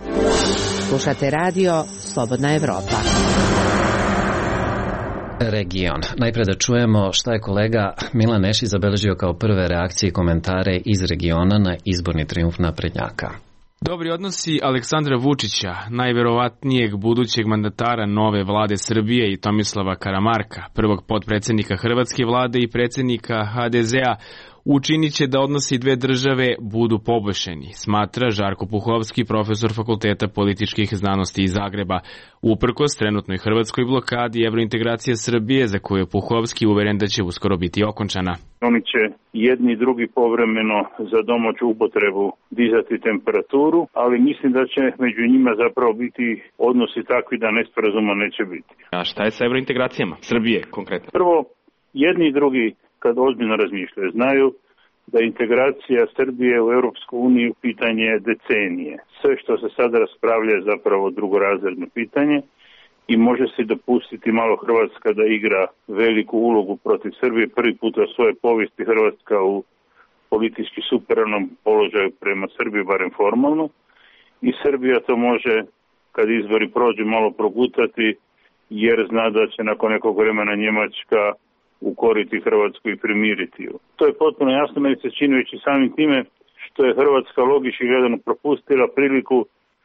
Slušate radio Slobodna Evropa. Region. Najpre da čujemo šta je kolega Milan Nešić zabeležio kao prve reakcije i komentare iz regiona na izborni trijumf naprednjaka. Dobri odnosi Aleksandra Vučića, najverovatnijeg budućeg mandatara nove vlade Srbije, i Tomislava Karamarka, prvog potpredsjednika Hrvatske vlade i predsjednika ha de zea, učinit će da odnosi dve države budu poboljšani, smatra Žarko Puhovski, profesor Fakulteta političkih znanosti iz Zagreba. Uprkos trenutnoj hrvatskoj blokadi evrointegracije Srbije, za koju je Puhovski uveren da će uskoro biti okončana. Oni će jedni i drugi povremeno za domaću upotrebu dizati temperaturu, ali mislim da će među njima zapravo biti odnosi takvi da nesporazuma neće biti. A šta je sa evrointegracijama Srbije konkretno? Prvo, jedni i drugi kad ozbiljno razmišljaju, znaju da integracija Srbije u Europsku uniju pitanje je decenije. Sve što se sada raspravlja je zapravo drugorazredno pitanje i može se dopustiti malo Hrvatska da igra veliku ulogu protiv Srbije. Prvi put u svoje povijesti Hrvatska u politički superiornom položaju prema Srbiji, barem formalno. I Srbija to može, kad izbori prođu, malo progutati, jer zna da će nakon nekog vremena Njemačka ukoriti Hrvatsku i primiriti ju. To je potpuno jasno, meni se čini već i samim time što je Hrvatska logički gledano propustila priliku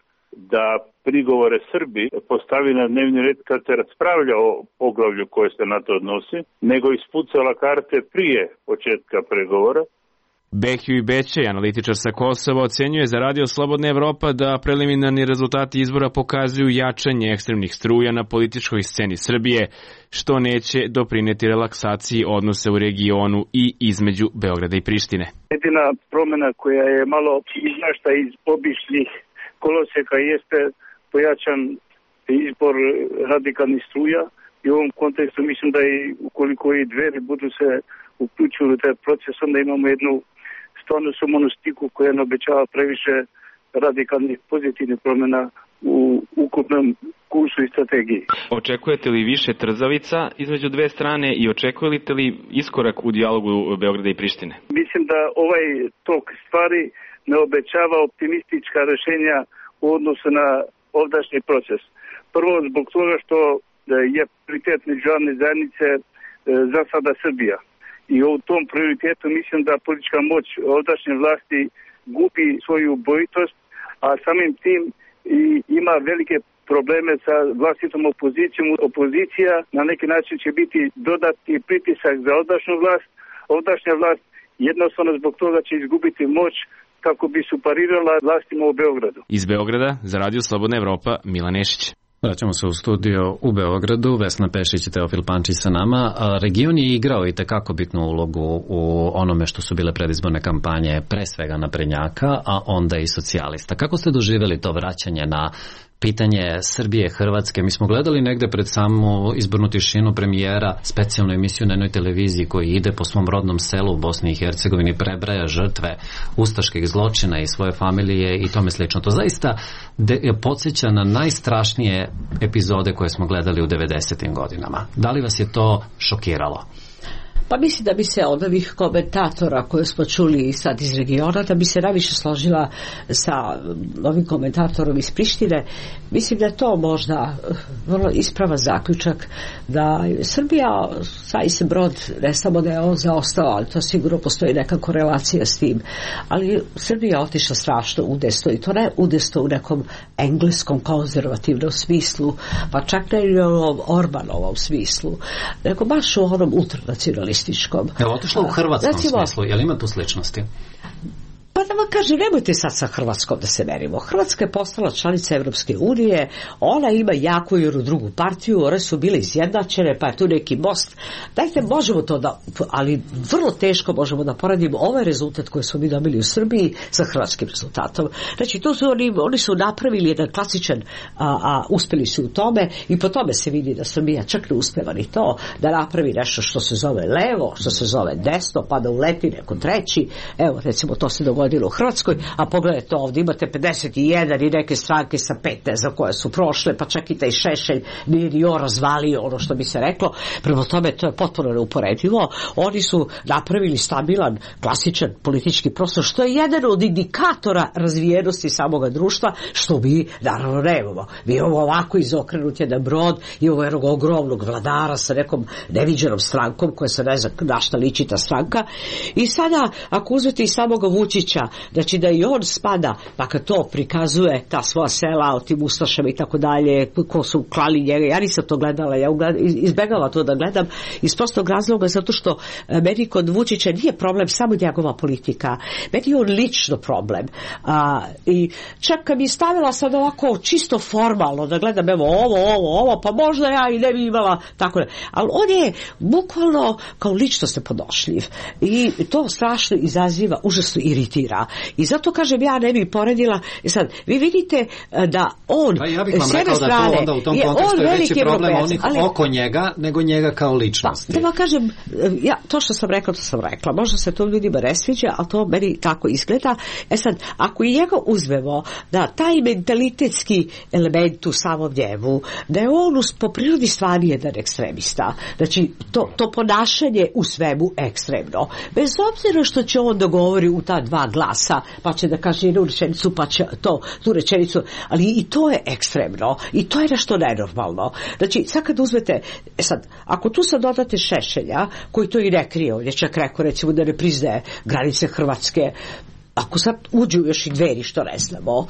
da prigovore Srbiji postavi na dnevni red kad se raspravlja o poglavlju koje se na to odnosi, nego ispucala karte prije početka pregovora. Behju Bećej, analitičar sa Kosova, ocenjuje za radio Slobodna Evropa da preliminarni rezultati izbora pokazuju jačanje ekstremnih struja na političkoj sceni Srbije, što neće doprineti relaksaciji odnose u regionu i između Beograda i Prištine. Jedina promjena koja je malo izašla iz običnih koloseka jeste pojačan izbor radikalnih struja i u ovom kontekstu mislim da i ukoliko i Dveri budu se uključili u taj proces, onda imamo jednu stvarno sumanu stiku koja ne obećava previše radikalnih pozitivnih promjena u ukupnom kursu i strategiji. Očekujete li više trzavica između dve strane i očekujete li iskorak u dijalogu Beograda i Prištine? Mislim da ovaj tok stvari ne obećava optimistička rešenja u odnosu na ovdašnji proces. Prvo zbog toga što je prioritet međunarodne zajednice za sada Srbija. I u tom prioritetu mislim da politička moć ovdašnje vlasti gubi svoju bojitost, a samim tim i ima velike probleme sa vlastitom opozicijom. Opozicija na neki način će biti dodatni pritisak za ovdašnju vlast. Ovdašnja vlast jednostavno zbog toga će izgubiti moć kako bi suparirala vlastima u Beogradu. Iz Beograda za Radio Slobodna Evropa, Milan Nešić. Vraćamo se u studio u Beogradu, Vesna Pešić i Teofil Pančić sa nama. Region je igrao i tekako bitnu ulogu u onome što su bile predizborne kampanje, pre svega naprednjaka, a onda i socijalista. Kako ste doživjeli to vraćanje na pitanje Srbije, Hrvatske? Mi smo gledali negde pred samu izbornu tišinu premijera specijalnu emisiju na jednoj televiziji koji ide po svom rodnom selu u Bosni i Hercegovini, prebraja žrtve ustaških zločina i svoje familije i tome slično. To zaista de, podsjeća na najstrašnije epizode koje smo gledali u devedesetim godinama. Da li vas je to šokiralo? Pa mislim da bi se od ovih komentatora koje smo čuli sad iz regiona, da bi se najviše složila sa ovim komentatorom iz Prištine. Mislim da je to možda vrlo ispravan zaključak da Srbija, zaista brod, ne samo da je on zaostao, ali to sigurno postoji neka korelacija s tim, ali Srbija je otišla strašno udesto i to ne udesto u nekom engleskom konzervativnom smislu, pa čak ne i u ovom Orbanovom smislu, nego baš u onom ultranacionalističkom. Evo, otišla u hrvatskom Recimo, smislu, je li ima tu sličnosti? Pa da vam kažem, nemojte sad sa Hrvatskom da se merimo. Hrvatska je postala članica Evropske unije, ona ima jaku i drugu partiju, one su bile izjednačene, pa je tu neki most. Dajte, možemo to da, ali vrlo teško možemo da poradimo ovaj rezultat koji smo mi dobili u Srbiji sa hrvatskim rezultatom. Znači, to su oni, oni su napravili jedan klasičan, a, a uspeli su u tome i po tome se vidi da Srbija čak ne uspeva ni to, da napravi nešto što se zove levo, što se zove desno, pa da uleti neko treći. Evo, recimo, to se dogodilo u Hrvatskoj, a pogledajte ovdje, imate pedeset jedan i neke stranke sa pet, ne znam koje su prošle, pa čak i taj Šešelj nije ni on razvalio, ono što bi se reklo. Prema tome, to je potpuno neuporedivo. Oni su napravili stabilan, klasičan politički prostor, što je jedan od indikatora razvijenosti samoga društva, što mi naravno nemamo. Mi imamo ovako izokrenut jedan brod, imamo jednog ogromnog vladara sa nekom neviđenom strankom, koja se ne zna na šta liči ta stranka. I sada, ako uzmete i samoga Vučića, znači da i on spada, pa kad to prikazuje ta svoja sela o tim ustašama i tako dalje, ko su klali njega, ja nisam to gledala, ja izbegala to da gledam iz prostog razloga, zato što meni kod Vučića nije problem samo njegova politika, meni je on lično problem. A, i čak kad mi stavila sad ovako čisto formalno da gledam evo ovo, ovo, ovo, pa možda ja i ne bi imala tako ne. Ali on je bukvalno kao ličnost nepodnošljiv i to strašno izaziva, užasno iritira. I zato kažem, ja ne bi poredila. I sad, vi vidite da on pa ja bih vam rekao da to onda u tom kontekstu je veći problem onih ali, oko njega nego njega kao ličnosti. Pa, da vam kažem, ja, to što sam rekla, to sam rekla. Možda se to ljudima ne sviđa, ali to meni tako izgleda. E sad, ako i njega uzmemo da taj mentalitetski element u samom njemu, da je on po prirodi stvari jedan ekstremista. Znači, to, to ponašanje u svemu ekstremno. Bez obzira što će on da govori u ta dva glasa, pa će da kaže jednu rečenicu, pa će to, tu rečenicu, ali i to je ekstremno, i to je nešto nenormalno. Znači, sad kad uzmete, sad, ako tu sad dodate Šešelja, koji to i ne krije, on je čak rekao, recimo, da ne priznaje granice Hrvatske, ako sad uđu još i Dveri, što ne znamo,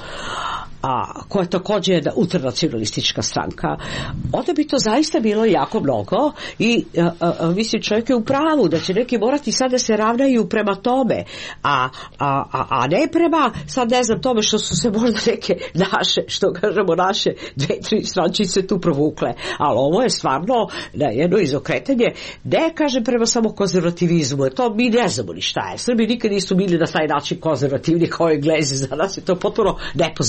a koja je također jedna ultranacionalistička stranka, onda bi to zaista bilo jako mnogo i a, a, mislim, čovjek je u pravu da će neki morati sad da se ravnaju prema tome, a, a, a, a ne prema sad ne znam tome što su se možda neke naše, što kažemo naše dve, tri strančice tu provukle, ali ovo je stvarno na jedno izokretanje, ne kažem prema samo konzervativizmu, to mi ne znamo ni šta je. Srbi nikad nisu bili na taj način konzervativni kao Englezi, za nas je to potpuno nepoznat pojam.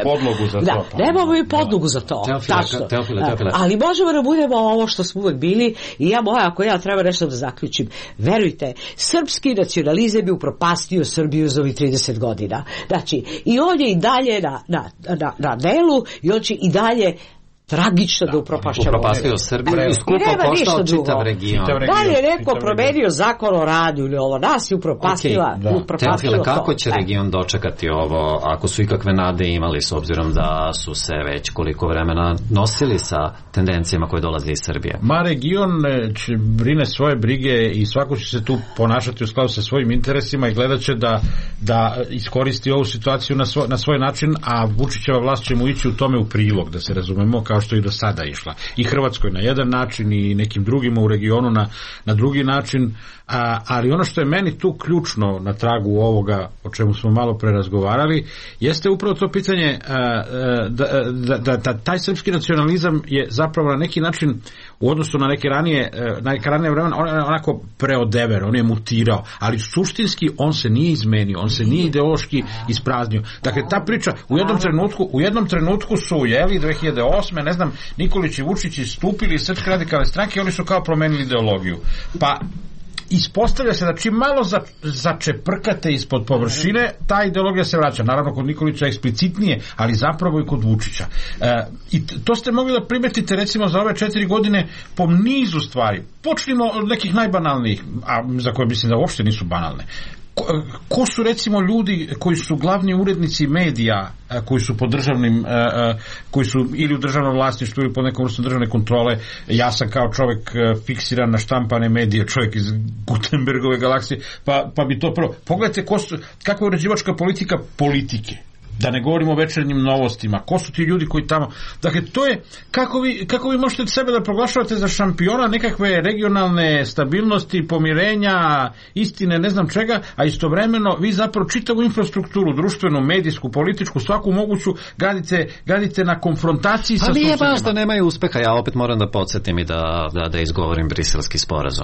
podlogu za to. Da, pa, nemamo i podlogu za to. Teofile, tačno. Teofile, Teofile. Ali možemo da budemo ovo što smo uvek bili i ja moja, ako ja treba nešto da zaključim, verujte, srpski nacionalizam je upropastio Srbiju za ovih trideset godina. Znači, i on je i dalje na, na, na, na delu i on će i dalje tragično da, da upropašćava. Upropastio Srbiju i skupo koštao čitav region. Da li je neko promenio zakon o radu ili ovo? Nas je upropastila. Okay, upropastila Teofile, kako će region dočekati ovo, ako su ikakve nade imali, s obzirom da su se već koliko vremena nosili sa tendencijama koje dolaze iz Srbije? Ma, region će brine svoje brige i svako će se tu ponašati u skladu sa svojim interesima i gledat će da, da iskoristi ovu situaciju na svoj, na svoj način, a Vučićeva vlast će mu ići u tome u prilog, da se razumemo, kao što i do sada išla. I Hrvatskoj na jedan način i nekim drugima u regionu na, na drugi način, a, ali ono što je meni tu ključno na tragu ovoga o čemu smo malo pre razgovarali, jeste upravo to pitanje a, a, da, da, da, da taj srpski nacionalizam je zapravo na neki način u odnosu na neke ranije, na neke ranije vremena on je onako preodever, on je mutirao, ali suštinski on se nije izmenio, on se nije ideološki ispraznio. Dakle, ta priča u jednom trenutku, u jednom trenutku su jeli dve hiljade osme ne znam, Nikolić i Vučić istupili iz Srpske radikalne stranke i oni su kao promenili ideologiju. Pa ispostavlja se da čim malo za, začeprkate ispod površine, ta ideologija se vraća. Naravno, kod Nikolića eksplicitnije, ali zapravo i kod Vučića. E, I to ste mogli da primetite recimo za ove četiri godine po nizu stvari. Počnimo od nekih najbanalnijih, a za koje mislim da uopšte nisu banalne. Ko, ko su recimo ljudi koji su glavni urednici medija, koji su pod državnim, koji su ili u državnom vlasništvu ili pod nekom vrstom državne kontrole? Ja sam kao čovjek fiksiran na štampane medije, čovjek iz Gutenbergove galaksije, pa, pa bi to prvo. Pogledajte ko su, kakva je uređivačka politika politike. Da ne govorimo o večernjim novostima. Ko su ti ljudi koji tamo... Dakle, to je... Kako vi, kako vi možete sebe da proglašavate za šampiona nekakve regionalne stabilnosti, pomirenja, istine, ne znam čega, a istovremeno vi zapravo čitavu infrastrukturu, društvenu, medijsku, političku, svaku moguću, gradite, gradite na konfrontaciji sa susedima. Pa nije baš da nemaju uspeha. Ja opet moram da podsjetim i da, da, da izgovorim Briselski sporazum.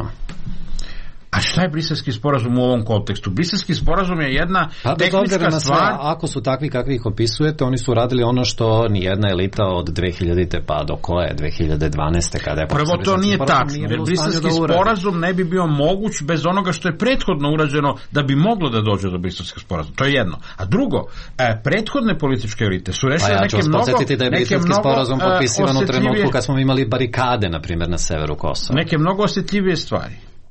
A šta je Briselski sporazum u ovom kontekstu? Briselski sporazum je jedna pa, tehnička sve, stvar. Ako su takvi kakvi ih opisujete, oni su radili ono što ni jedna elita od dve hiljadite pa do koje dve hiljade dvanaeste kada je... Prvo, to nije tačno. Jer Briselski sporazum ne bi bio moguć bez onoga što je prethodno urađeno da bi moglo da dođe do Briselskog sporazuma. To je jedno. A drugo, eh, prethodne političke elite su rešile ja neke mnogo... Pa ja ću vas podsjetiti da je Briselski sporazum potpisivan u trenutku kad smo imali barikade, na primjer, na severu Kosova. Neke mnogo osjetljivije stvari.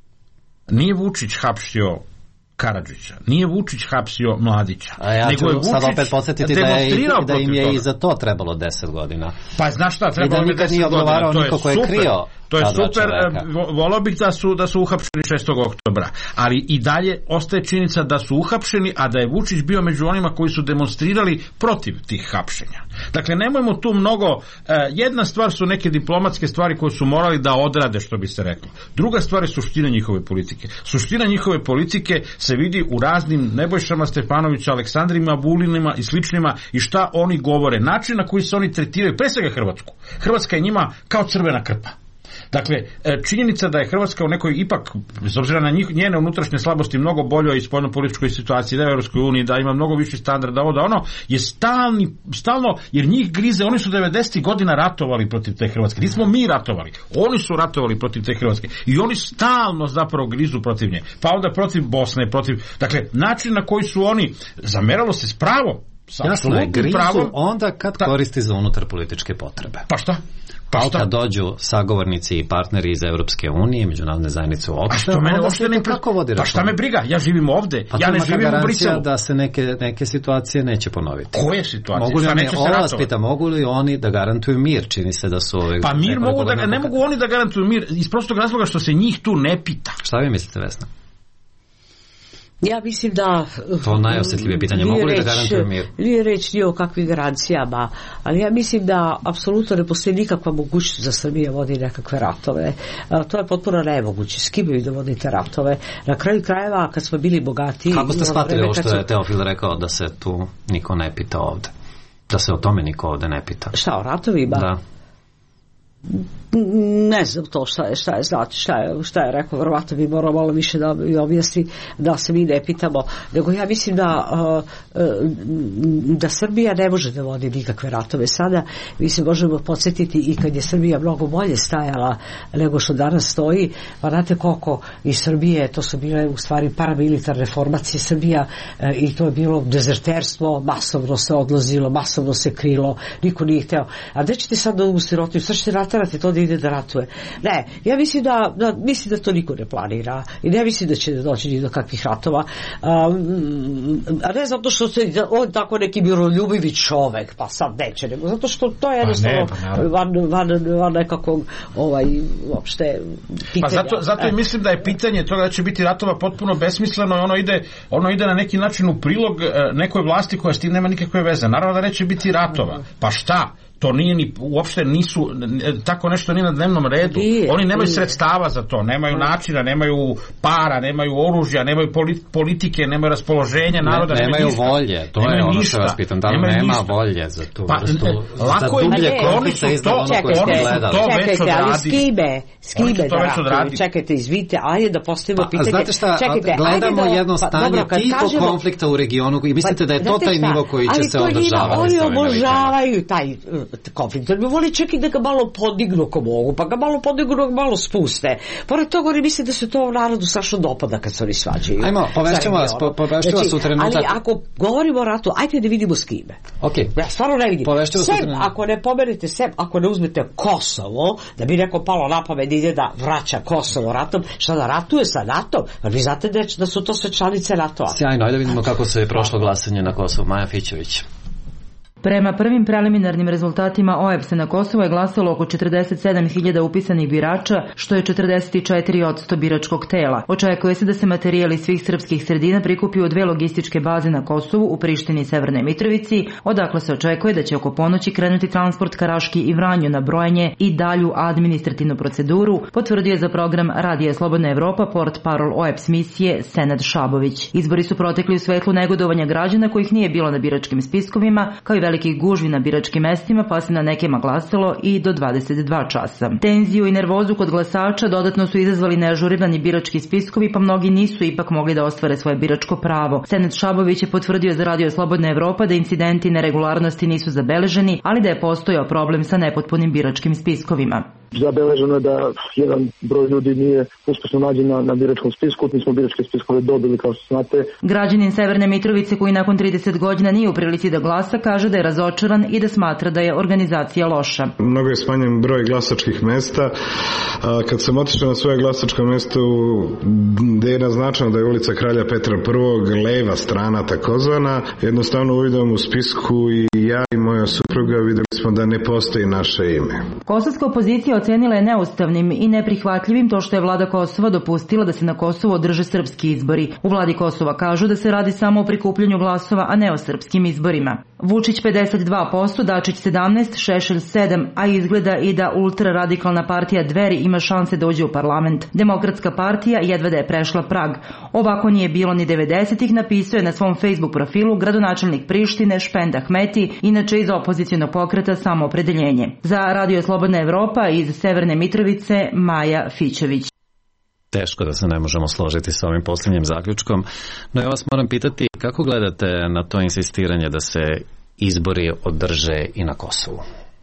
Nije Vučić hapsio Karadžića, nije Vučić hapsio Mladića. A ja nego ću sad opet podsjetiti da, je, da im je i za to trebalo deset godina. Pa znaš šta, trebalo im deset godina. To je niko super. Je krio. To je super, volao bih da su, da su uhapšeni šestog oktobra, ali i dalje ostaje činjenica da su uhapšeni, a da je Vučić bio među onima koji su demonstrirali protiv tih hapšenja. Dakle, nemojmo tu mnogo, jedna stvar su neke diplomatske stvari koje su morali da odrade, što bi se reklo. Druga stvar je suština njihove politike. Suština njihove politike se vidi u raznim Nebojšama Stefanovića, Aleksandrima Vulinima i sličnima i šta oni govore, način na koji se oni tretiraju, pre svega Hrvatsku. Hrvatska je njima kao crvena krpa. Dakle, činjenica da je Hrvatska u nekoj ipak, s obzirom na njih, njene unutrašnje slabosti, mnogo boljoj spoljnopolitičkoj situaciji, da je u Europskoj uniji, da ima mnogo viši standard, ovo da ono, je stalni, stalno, jer njih grize, oni su devedesetih godina ratovali protiv te Hrvatske. Nismo mi ratovali, oni su ratovali protiv te Hrvatske. I oni stalno zapravo grizu protiv nje. Pa onda protiv Bosne, protiv... Dakle, način na koji su oni, zameralo se s pravom, jasno je, grizu pravom, onda kad ta... koristi za unutar političke potrebe. Pa šta? Pa kad dođu sagovornici i partneri iz Europske unije, međunarodne zajednice uopšte, onda se to kako vodi račun? Pa šta me briga, ja živim ovde, pa ja ne živim u Briselu. Da se neke, neke situacije neće ponoviti. Koje situacije? Mogu li oni, ovo vas pita, mogu li oni da garantuju mir? Čini se da su ove... Pa mir mogu da, ne mogu oni da garantuju mir iz prostog razloga što se njih tu ne pita. Šta vi mislite, Vesna? Ja mislim da... To najosjetljivije pitanje. Mogu li da garantuju mir? Nije reč nije o kakvim garancijama, ali ja mislim da apsolutno ne postoji nikakva mogućnost da Srbija vodi nekakve ratove. To je potpuno nemoguće. S kim da vodite ratove? Na kraju krajeva, kad smo bili bogati... Kako ste shvatili ovo što je Teofil rekao da se tu niko ne pita ovde? Da se o tome niko ovde ne pita? Šta, o ratovima? Da. ne znam to šta je, šta je znači, šta je, šta je rekao, verovatno bi morao malo više da mi objasni, da se mi ne pitamo, nego ja mislim da da Srbija ne može da vodi nikakve ratove sada. Mi se možemo podsjetiti i kad je Srbija mnogo bolje stajala nego što danas stoji, pa znate koliko iz Srbije, to su bile u stvari paramilitarne formacije Srbija i to je bilo dezerterstvo, masovno se odlazilo, masovno se krilo, niko nije hteo. A gde ćete sad da ovu sirotinju, sad ćete ratarati to da ide da ratuje? Ne, ja mislim da, da, mislim da to niko ne planira i ne mislim da će doći ni do kakvih ratova, a, a ne zato što se, on tako neki miroljubivi čovek, pa sad neće, nego zato što to je jednostavno pa ne, pa van, van, van nekakvog ovaj, uopšte pitanja. Pa zato, zato i mislim da je pitanje toga da će biti ratova potpuno besmisleno i ono ide, ono ide na neki način u prilog nekoj vlasti koja s tim nema nikakve veze. Naravno da neće biti ratova. Pa šta? To nije ni, uopšte nisu, tako nešto nije na dnevnom redu. I, Oni nemaju i, sredstava za to, nemaju načina, nemaju para, nemaju oružja, nemaju politike, nemaju raspoloženja naroda. Ne, nemaju ništa. Volje, to je ono što vas pitam, da li nema ništa. Volje za tu pa, vrstu, lako za dublje konflikta iznad ono koji smo gledali. To već odradi. Skibe, skibe da ratuju, čekajte, izvite, ajde da postavimo pa, pitanje. Znate šta, čekajte, gledamo da, jedno stanje pa, dobro, tiho kažemo, konflikta u regionu i mislite da je to taj nivo koji će se održavati. Oni obožavaju taj konflikt. Da bi voli čak i da ga malo podignu ako mogu, pa ga malo podignu, malo spuste. Pored toga oni misle da se to u narodu strašno dopada kad se oni svađaju. Ajmo, povešćemo vas, po, povešćemo vas u trenutak. Ali ako govorimo o ratu, ajde da vidimo s kime. Okay. Ja stvarno ne vidim. Sem, ako ne pomerite, sem, ako ne uzmete Kosovo, da bi neko palo na pamet ide da vraća Kosovo ratom, šta da ratuje sa NATO? Ali vi znate da, da su to sve članice NATO-a. Sjajno, ajde da vidimo kako se je prošlo glasanje na Kosovu. Maja Fićević. Prema prvim preliminarnim rezultatima O E B S-a na Kosovo je glasalo oko četrdeset sedam hiljada upisanih birača, što je četrdeset četiri posto biračkog tela. Očekuje se da se materijal iz svih srpskih sredina prikupi u dve logističke baze na Kosovu, u Prištini i Severnoj Mitrovici, odakle se očekuje da će oko ponoći krenuti transport ka Raški i Vranju na brojanje i dalju administrativnu proceduru, potvrdio je za program Radija Slobodna Evropa port parol O E B S misije Senad Šabović. Izbori su protekli u svetlu negodovanja građana kojih nije bilo na biračkim spiskovima, kao i velikih gužvi na biračkim mestima, pa se na nekima glasalo i do dvadeset dva časa. Tenziju i nervozu kod glasača dodatno su izazvali neažurirani birački spiskovi, pa mnogi nisu ipak mogli da ostvare svoje biračko pravo. Senad Šabović je potvrdio za Radio Slobodna Evropa da incidenti i neregularnosti nisu zabeleženi, ali da je postojao problem sa nepotpunim biračkim spiskovima. Zabeleženo je da jedan broj ljudi nije uspešno nađen na, na biračkom spisku. Mi smo biračke spiskove dobili, kao što znate. Građanin Severne Mitrovice, koji nakon trideset godina nije u prilici da glasa, kaže da je razočaran i da smatra da je organizacija loša. Mnogo je smanjen broj glasačkih mesta. Kad sam otišao na svoje glasačko mesto gde je naznačeno da je ulica Kralja Petra prvog, leva strana takozvana, jednostavno uvidom u spisku i ja i moja supruga videli smo da ne postoji naše ime. Kosovska opozicija ocenila je neustavnim i neprihvatljivim to što je vlada Kosova dopustila da se na Kosovu održe srpski izbori. U vladi Kosova kažu da se radi samo o prikupljanju glasova, a ne o srpskim izborima. Vučić pedeset dva posto, Dačić sedamnaest, Šešelj sedam, a izgleda i da ultraradikalna partija Dveri ima šanse da uđe u parlament. Demokratska partija jedva da je prešla prag. Ovako nije bilo ni devedesetih, napisao je na svom Facebook profilu gradonačelnik Prištine Špend Ahmeti, inače iz opozicionog pokreta Samoopredeljenje. Za Radio Slobodna Evropa iz Severne Mitrovice Maja Fićević. Teško da se ne možemo složiti sa ovim posljednjim zaključkom, no ja vas moram pitati kako gledate na to insistiranje da se izbori održe i na Kosovu?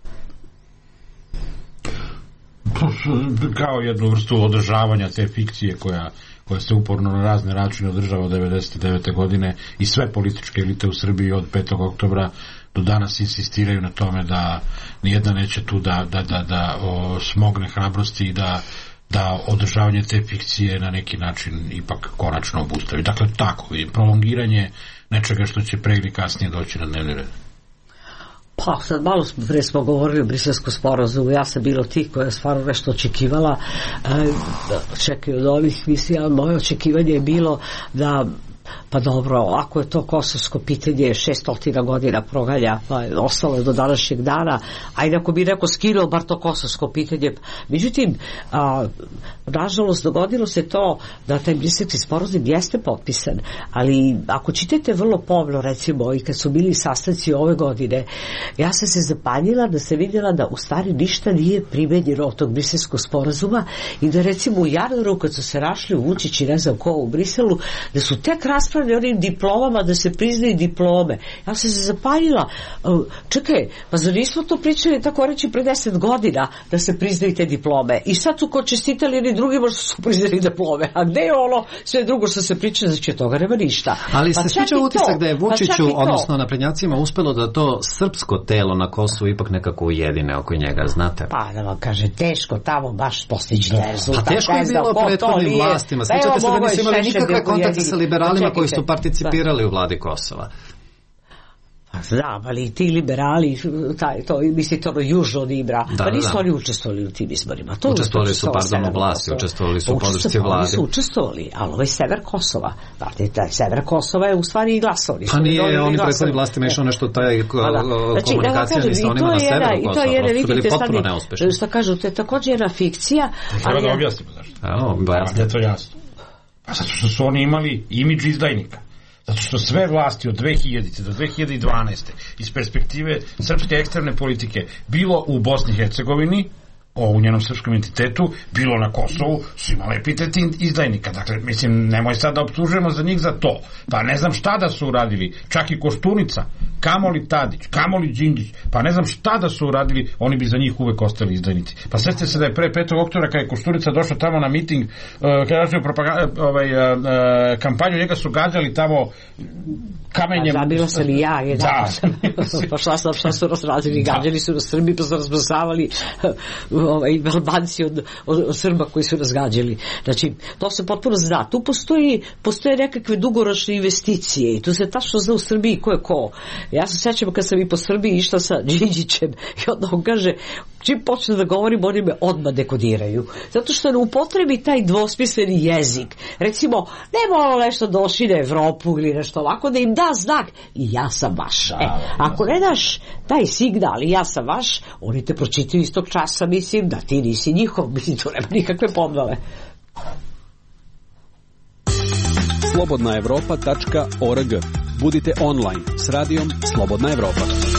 Kao jednu vrstu održavanja te fikcije koja, koja se uporno na razne načine održava od devedeset devete godine i sve političke elite u Srbiji od petog oktobra do danas insistiraju na tome da nijedna neće tu da, da, da, da o, smogne hrabrosti i da da održavanje te fikcije na neki način ipak konačno obustavi. Dakle, tako, prolongiranje nečega što će pre ili kasnije doći na dnevni red. Pa, sad malo pre smo govorili o Briselskom sporazumu, ja sam bilo tih koja je stvarno nešto očekivala, čekaju od ovih misija, moje očekivanje je bilo da pa dobro, ako je to kosovsko pitanje šestotina godina progalja, pa je ostalo je do današnjeg dana, ajde ako bi neko skinuo bar to kosovsko pitanje. Međutim, a, nažalost dogodilo se to da taj Briselski sporazum jeste potpisan, ali ako čitate vrlo pomno, recimo i kad su bili sastanci ove godine, ja sam se zapanjila da se vidjela da u stvari ništa nije primenjeno od tog Briselskog sporazuma i da recimo u januaru kad su se rašli u Vučić i ne znam ko u Briselu, da su tek raspravljali onim diplomama da se priznaju diplome. Ja sam se zapanjila, čekaj, pa zar nismo to pričali tako reći pre deset godina da se priznaju te diplome i sad su ko čestitali jedni drugi možda su priznali diplome, a gde je ono sve drugo što se priča, znači od toga nema ništa. Ali pa se stiče utisak da je Vučiću, pa odnosno naprednjacima, uspelo da to srpsko telo na Kosovu ipak nekako ujedine oko njega, znate? Pa da vam kaže, teško tamo baš postići taj rezultat. Pa teško je bilo prethodnim vlastima. Sjećate se da nisu imali nikakve kontakte sa liberalima koji su participirali u vladi Kosova. Znam, ali ti liberali, taj, to, mislite ono južno od Ibra, da, pa nisu da. Oni učestvovali u tim izborima. To učestvovali su, pardon, u vlasti, učestvovali su u podršci vlade. Su učestvovali, ali ovaj sever Kosova, znači, taj sever Kosova je u stvari i glasovali. Pa nije, oni prethodnim vlastima išao nešto taj komunikacijani sa onima na severu Kosova, prosto su bili potpuno neuspešni. Što kažu, to je također jedna fikcija. Treba da objasnimo zašto. Evo, to jasno. Pa zato što su oni imali imidž izdajnika. Zato što sve vlasti od dve hiljadite do dve hiljade dvanaeste iz perspektive srpske ekstremne politike bilo u Bosni i Hercegovini, o njenom srpskom entitetu, bilo na Kosovu, su imali epitet izdajnika. Dakle, mislim, nemoj sad da optužujemo za njih za to. Pa ne znam šta da su uradili, čak i Koštunica, kamoli Tadić, kamoli Đinđić, pa ne znam šta da su uradili, oni bi za njih uvek ostali izdajnici. Pa sjetite se da je pre petog oktobra kada je Koštunica došao tamo na miting, uh, kada je propaganda, ovaj, uh, uh, kampanju, njega su gađali tamo kamenjem. Zabila sam i ja, jedan. Da. Pa šta sam, šta su razrazili, gađali su na Srbiji, pa su razbrzavali ovaj, Albanci od, od, od Srba koji su razgađali. Znači, to se potpuno zna. Tu postoji, postoje nekakve dugoročne investicije i tu se tačno zna u Srbiji ko je ko. Ja se sjećam kad sam i po Srbiji išla sa Đinđićem i onda on kaže, čim počne da govorim, oni me odmah dekodiraju. Zato što ne upotrebi taj dvosmisleni jezik. Recimo, nema ono nešto došli na Evropu ili nešto ovako, da im da znak i ja sam vaš. E, ako ne daš taj signal i ja sam vaš, oni te pročitaju istog časa, mislim, da ti nisi njihov, mislim, to nema nikakve pomnove. slobodna evropa tačka org. Budite online s radijom Slobodna Evropa.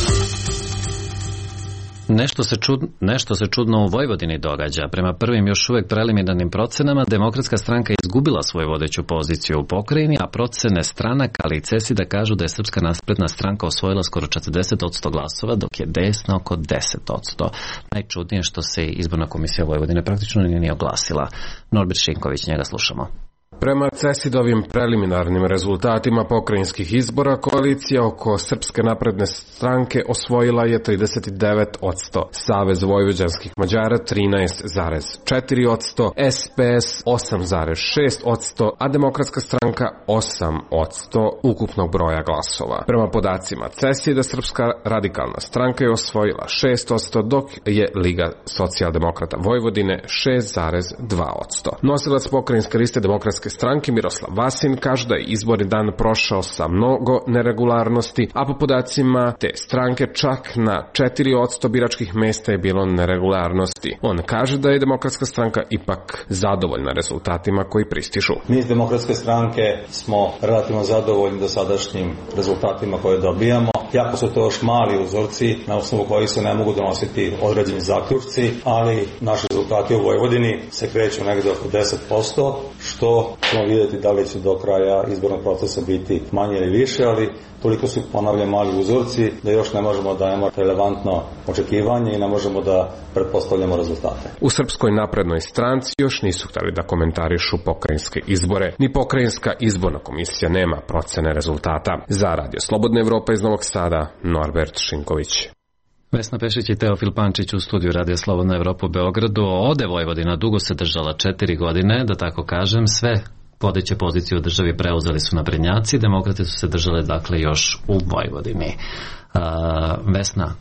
Nešto se, čud, nešto se čudno u Vojvodini događa. Prema prvim još uvek preliminarnim procenama, Demokratska stranka je izgubila svoju vodeću poziciju u pokrajini, a procene stranaka, ali i CESID-a kažu da je Srpska napredna stranka osvojila skoro četrdeset posto glasova, dok je desna oko deset posto. Najčudnije što se izborna komisija Vojvodine praktično nije oglasila. Norbert Šinković, njega slušamo. Prema CESID-ovim preliminarnim rezultatima pokrajinskih izbora, koalicija oko Srpske napredne stranke osvojila je trideset devet posto, Savez vojvođanskih Mađara trinaest zarez četiri posto, S P S osam zarez šest posto, a Demokratska stranka osam posto ukupnog broja glasova. Prema podacima CESID-a, Srpska radikalna stranka je osvojila šest posto, dok je Liga socijaldemokrata Vojvodine šest zarez dva posto. Nosilac pokrajinske liste Demokratske stranke Miroslav Vasin kaže da je izborni dan prošao sa mnogo neregularnosti, a po podacima te stranke čak na četiri posto biračkih mesta je bilo neregularnosti. On kaže da je Demokratska stranka ipak zadovoljna rezultatima koji pristižu. Mi iz Demokratske stranke smo relativno zadovoljni dosadašnjim rezultatima koje dobijamo. Jako su to još mali uzorci na osnovu kojih se ne mogu donositi određeni zaključci, ali naši rezultati u Vojvodini se kreću negde oko deset posto, što ćemo vidjeti da li će do kraja izbornog procesa biti manje ili više, ali toliko su, ponavljam, mali uzorci da još ne možemo da imamo relevantno očekivanje i ne možemo da pretpostavljamo rezultate. U Srpskoj naprednoj stranci još nisu htjeli da komentarišu pokrajinske izbore. Ni pokrajinska izborna komisija nema procene rezultata. Za Radio Slobodna Evropa iz Novog Sada, Norbert Šinković. Vesna Pešić i Teofil Pančić u studiju Radio Slobodna Evropa u Beogradu. Ode Vojvodina dugo se držala četiri godine, da tako kažem, sve vodeće pozicije u državi preuzeli su naprednjaci, demokrate su se držale dakle još u Vojvodini. Uh, Vesna,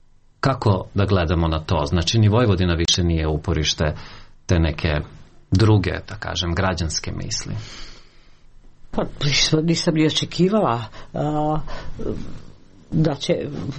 kako da gledamo na to? Znači ni Vojvodina više nije uporište te neke druge, da kažem, građanske misli. Pa nisam ni očekivala a, da će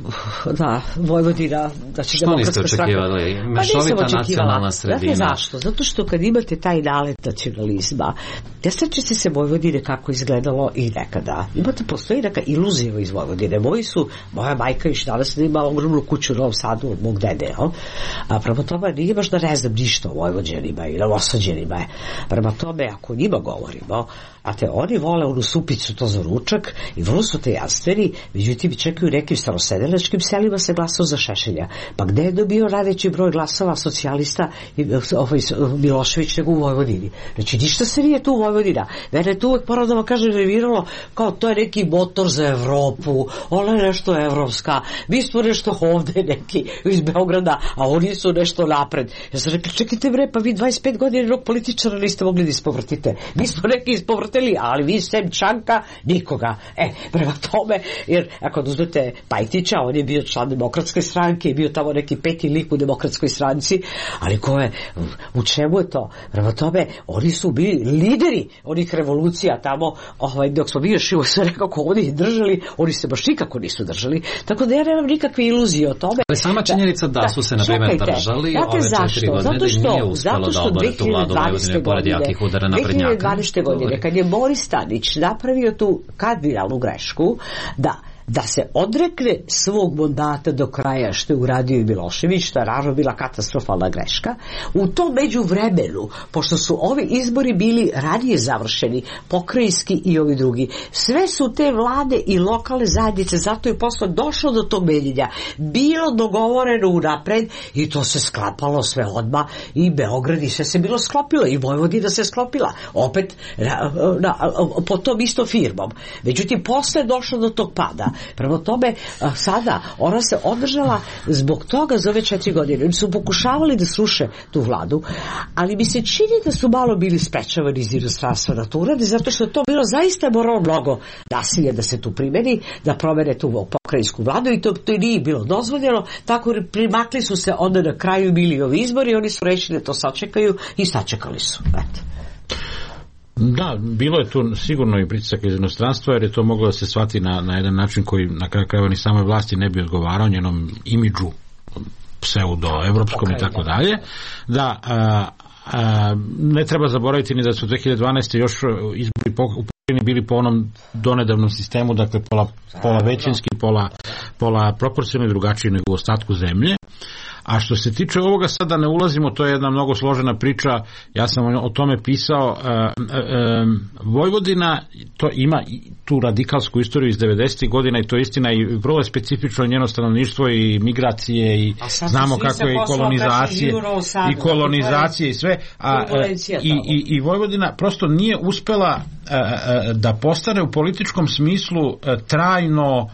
da Vojvodina, da će što demokratska stranka. Što niste očekivali? Mešovita nacionalna sredina. Znate zašto? Zato što kad imate taj nalet nacionalizma, deseće se se Vojvodine kako izgledalo i nekada. Imate, postoji neka iluzija iz Vojvodine. Moji su, moja majka još danas ima ogromnu kuću u Novom Sadu od mog dede, jel? A prema tome nije baš da ne znam ništa o Vojvođanima i Novosađanima. Prema tome, ako njima govorimo, a te oni vole onu supicu to za ručak i vrlo su tajanstveni, međutim čekaju u nekim starosedelačkim selima se glasao za Šešelja. Pa gde je dobio najveći broj glasova socijalista i ovaj, Milošević nego u Vojvodini? Znači ništa se nije tu u Vojvodina. Mene je tu uvek, moram da vam kažem, nerviralo kao to je neki motor za Evropu, ona je nešto evropska, mi smo nešto ovde neki iz Beograda, a oni su nešto napred. Ja sam rekla, čekajte bre, pa vi dvadeset pet godina jednog političara niste mogli da ispovrtite. Mi smo neki ispovrtili, ali vi sem Čanka nikoga. E, prema tome, jer ako uzmete Pajtića, on je bio član Demokratske stranke i bio tamo neki peti lik u Demokratskoj stranci, ali ko je, u čemu je to? Prema tome, oni su bili lideri onih revolucija tamo, ovaj, dok smo bili šivo sve nekako oni držali, oni se baš nikako nisu držali, tako da ja nemam nikakve iluzije o tome. Ali sama činjenica da, da su se na primjer držali ove četiri godine da nije uspelo da obore tu vladu Vojvodine pored jakih udara na prednjaka. dve hiljade dvanaeste. godine, kad je Boris Tadić napravio tu kardinalnu grešku, da da se odrekne svog mandata do kraja, što je uradio i Milošević, što je naravno bila katastrofalna greška. U tom međuvremenu, pošto su ovi izbori bili ranije završeni, pokrajinski i ovi drugi, sve su te vlade i lokalne zajednice, zato je posle došlo do tog menjenja, bilo dogovoreno unapred i to se sklapalo sve odmah i Beograd i sve se bilo sklopilo i Vojvodina se sklopila opet na, na, pod tom istom firmom. Međutim, posle je došlo do tog pada. Prema tome, sada ona se održala zbog toga za ove četiri godine. Oni su pokušavali da sruše tu vladu, ali mi se čini da su malo bili sprečavani iz inostranstva da to urade, zato što to bilo zaista moralo mnogo nasilje da se tu primeni, da promene tu pokrajinsku vladu i to, to i nije bilo dozvoljeno, tako primakli su se onda na kraju bili ovi izbori i oni su rešili da to sačekaju i sačekali su. Eto. Da, bilo je tu sigurno i pritisak iz inostranstva, jer je to moglo da se shvati na, na jedan način koji na kraju krajeva ni samoj vlasti ne bi odgovarao njenom imidžu pseudo-evropskom okay, i tako dalje. Da, a, a, ne treba zaboraviti ni da su dve hiljade dvanaeste. još izbori po, u Pokrajini bili po onom donedavnom sistemu, dakle pola, pola većinski, pola, pola proporcionalno i drugačiji nego u ostatku zemlje. A što se tiče ovoga, sada ne ulazimo, to je jedna mnogo složena priča, ja sam o tome pisao, e, e, e, Vojvodina to ima tu radikalsku istoriju iz devedesetih godina i to je istina i vrlo je specifično njeno stanovništvo i migracije i znamo kako je i kolonizacije i kolonizacije i sve, a, i, i, i Vojvodina prosto nije uspela e, e, da postane u političkom smislu e, trajno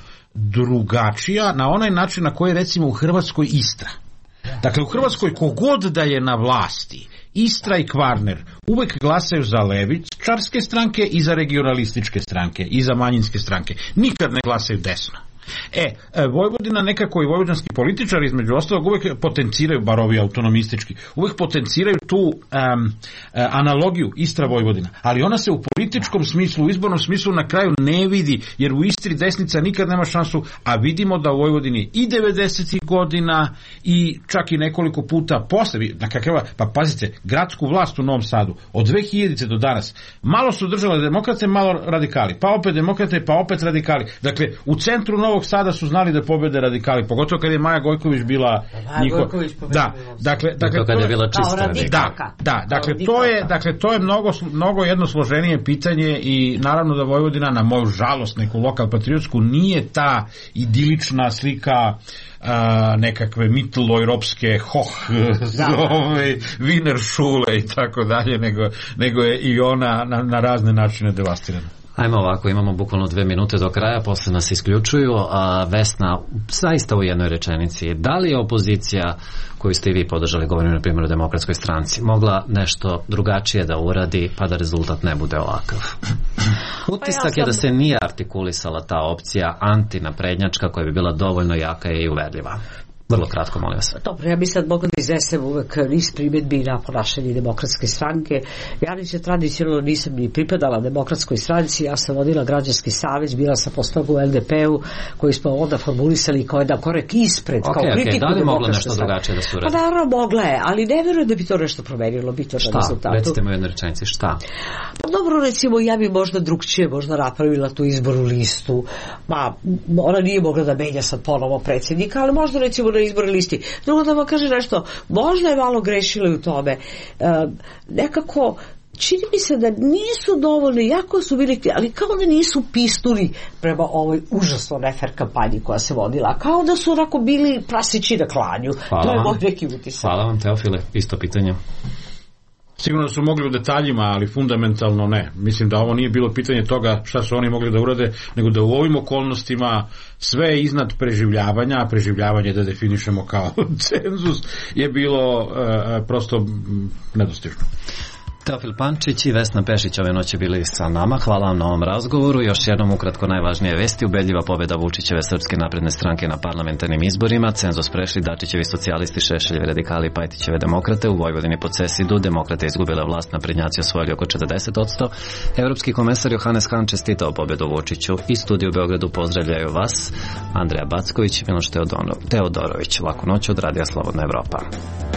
drugačija na onaj način na koji recimo u Hrvatskoj Istra. Dakle, u Hrvatskoj kogod da je na vlasti, Istra i Kvarner uvek glasaju za levičarske stranke i za regionalističke stranke i za manjinske stranke. Nikad ne glasaju desno. E, Vojvodina nekako i vojvođanski političari između ostalog uvek potenciraju, bar ovi autonomistički, uvek potenciraju tu um, analogiju Istra-Vojvodina, ali ona se u političkom smislu, u izbornom smislu na kraju ne vidi, jer u Istri desnica nikad nema šansu, a vidimo da u Vojvodini i devedesetih godina i čak i nekoliko puta posle, na kakva, pa pazite, gradsku vlast u Novom Sadu od dve hiljadite do danas, malo su držale demokrate, malo radikali, pa opet demokrate, pa opet radikali. Dakle, u centru Novog Sada su znali da pobede radikali, pogotovo kad je Maja Gojković bila njihova. Da, dakle, dakle to je bila čista da, da, dakle to je, dakle to je mnogo mnogo jedno složenije pitanje i naravno da Vojvodina, na moju žalost, neku lokal patriotsku, nije ta idilična slika Uh, nekakve mitteleuropske hoh ove Wiener Schule i tako dalje, nego, nego je i ona na, na razne načine devastirana. Ajmo ovako, imamo bukvalno dve minute do kraja, posle nas isključuju. A Vesna, zaista u jednoj rečenici, da li je opozicija koju ste i vi podržali, govorim na primjer o Demokratskoj stranci, mogla nešto drugačije da uradi pa da rezultat ne bude ovakav? Utisak pa ja sam... je da se nije artikulisala ta opcija antinaprednjačka koja bi bila dovoljno jaka i uverljiva. Vrlo kratko, molim vas. Dobro, ja bi sad mogla da iznesem uvek niz primjedbi na ponašanje demokratske stranke. Ja niče tradicionalno nisam ni pripadala demokratskoj stranci, ja sam vodila građanski savez, bila sam postoga u L D P-u, koji smo onda formulisali kao jedan korek ispred, okay, kao kritiku okay. Da li mogla nešto stranke. Drugačije da se uradi? Pa naravno mogla je, ali ne verujem da bi to nešto promenilo, bi to šta? Na rezultatu. Recite mu jednoj rečenici, šta? Pa dobro, recimo, ja bi možda drugčije možda napravila tu izboru listu, ma, ona nije mogla da menja sad ponovo predsjednika, ali možda recimo na izbornoj listi. Drugo da vam kaže nešto, možda je malo grešila u tome. E, nekako, čini mi se da nisu dovoljno, jako su bili, ali kao da nisu pisnuli prema ovoj užasno nefer kampanji koja se vodila. Kao da su onako bili prasići na klanju. Hvala to je vam. moj neki utisak. Hvala vam, Teofile, isto pitanje. Sigurno su mogli u detaljima, ali fundamentalno ne. Mislim da ovo nije bilo pitanje toga šta su oni mogli da urade, nego da u ovim okolnostima sve iznad preživljavanja, a preživljavanje da definišemo kao cenzus, je bilo uh, prosto nedostižno. Teofil Pančić i Vesna Pešić ove noći bili sa nama. Hvala vam na ovom razgovoru. Još jednom ukratko najvažnije vesti. Ubedljiva pobjeda Vučićeve Srpske napredne stranke na parlamentarnim izborima. Cenzus prešli Dačićevi socijalisti, Šešeljevi radikali i Pajtićeve demokrate. U Vojvodini pod Sesidu demokrate izgubile vlast, naprednjaci osvojili oko četrdeset posto. Evropski komesar Johannes Hahn čestitao pobjedu Vučiću. I studiju u Beogradu pozdravljaju vas Andreja Backović i Miloš Teodorović. Laku noć od Radija Slobodna Evropa.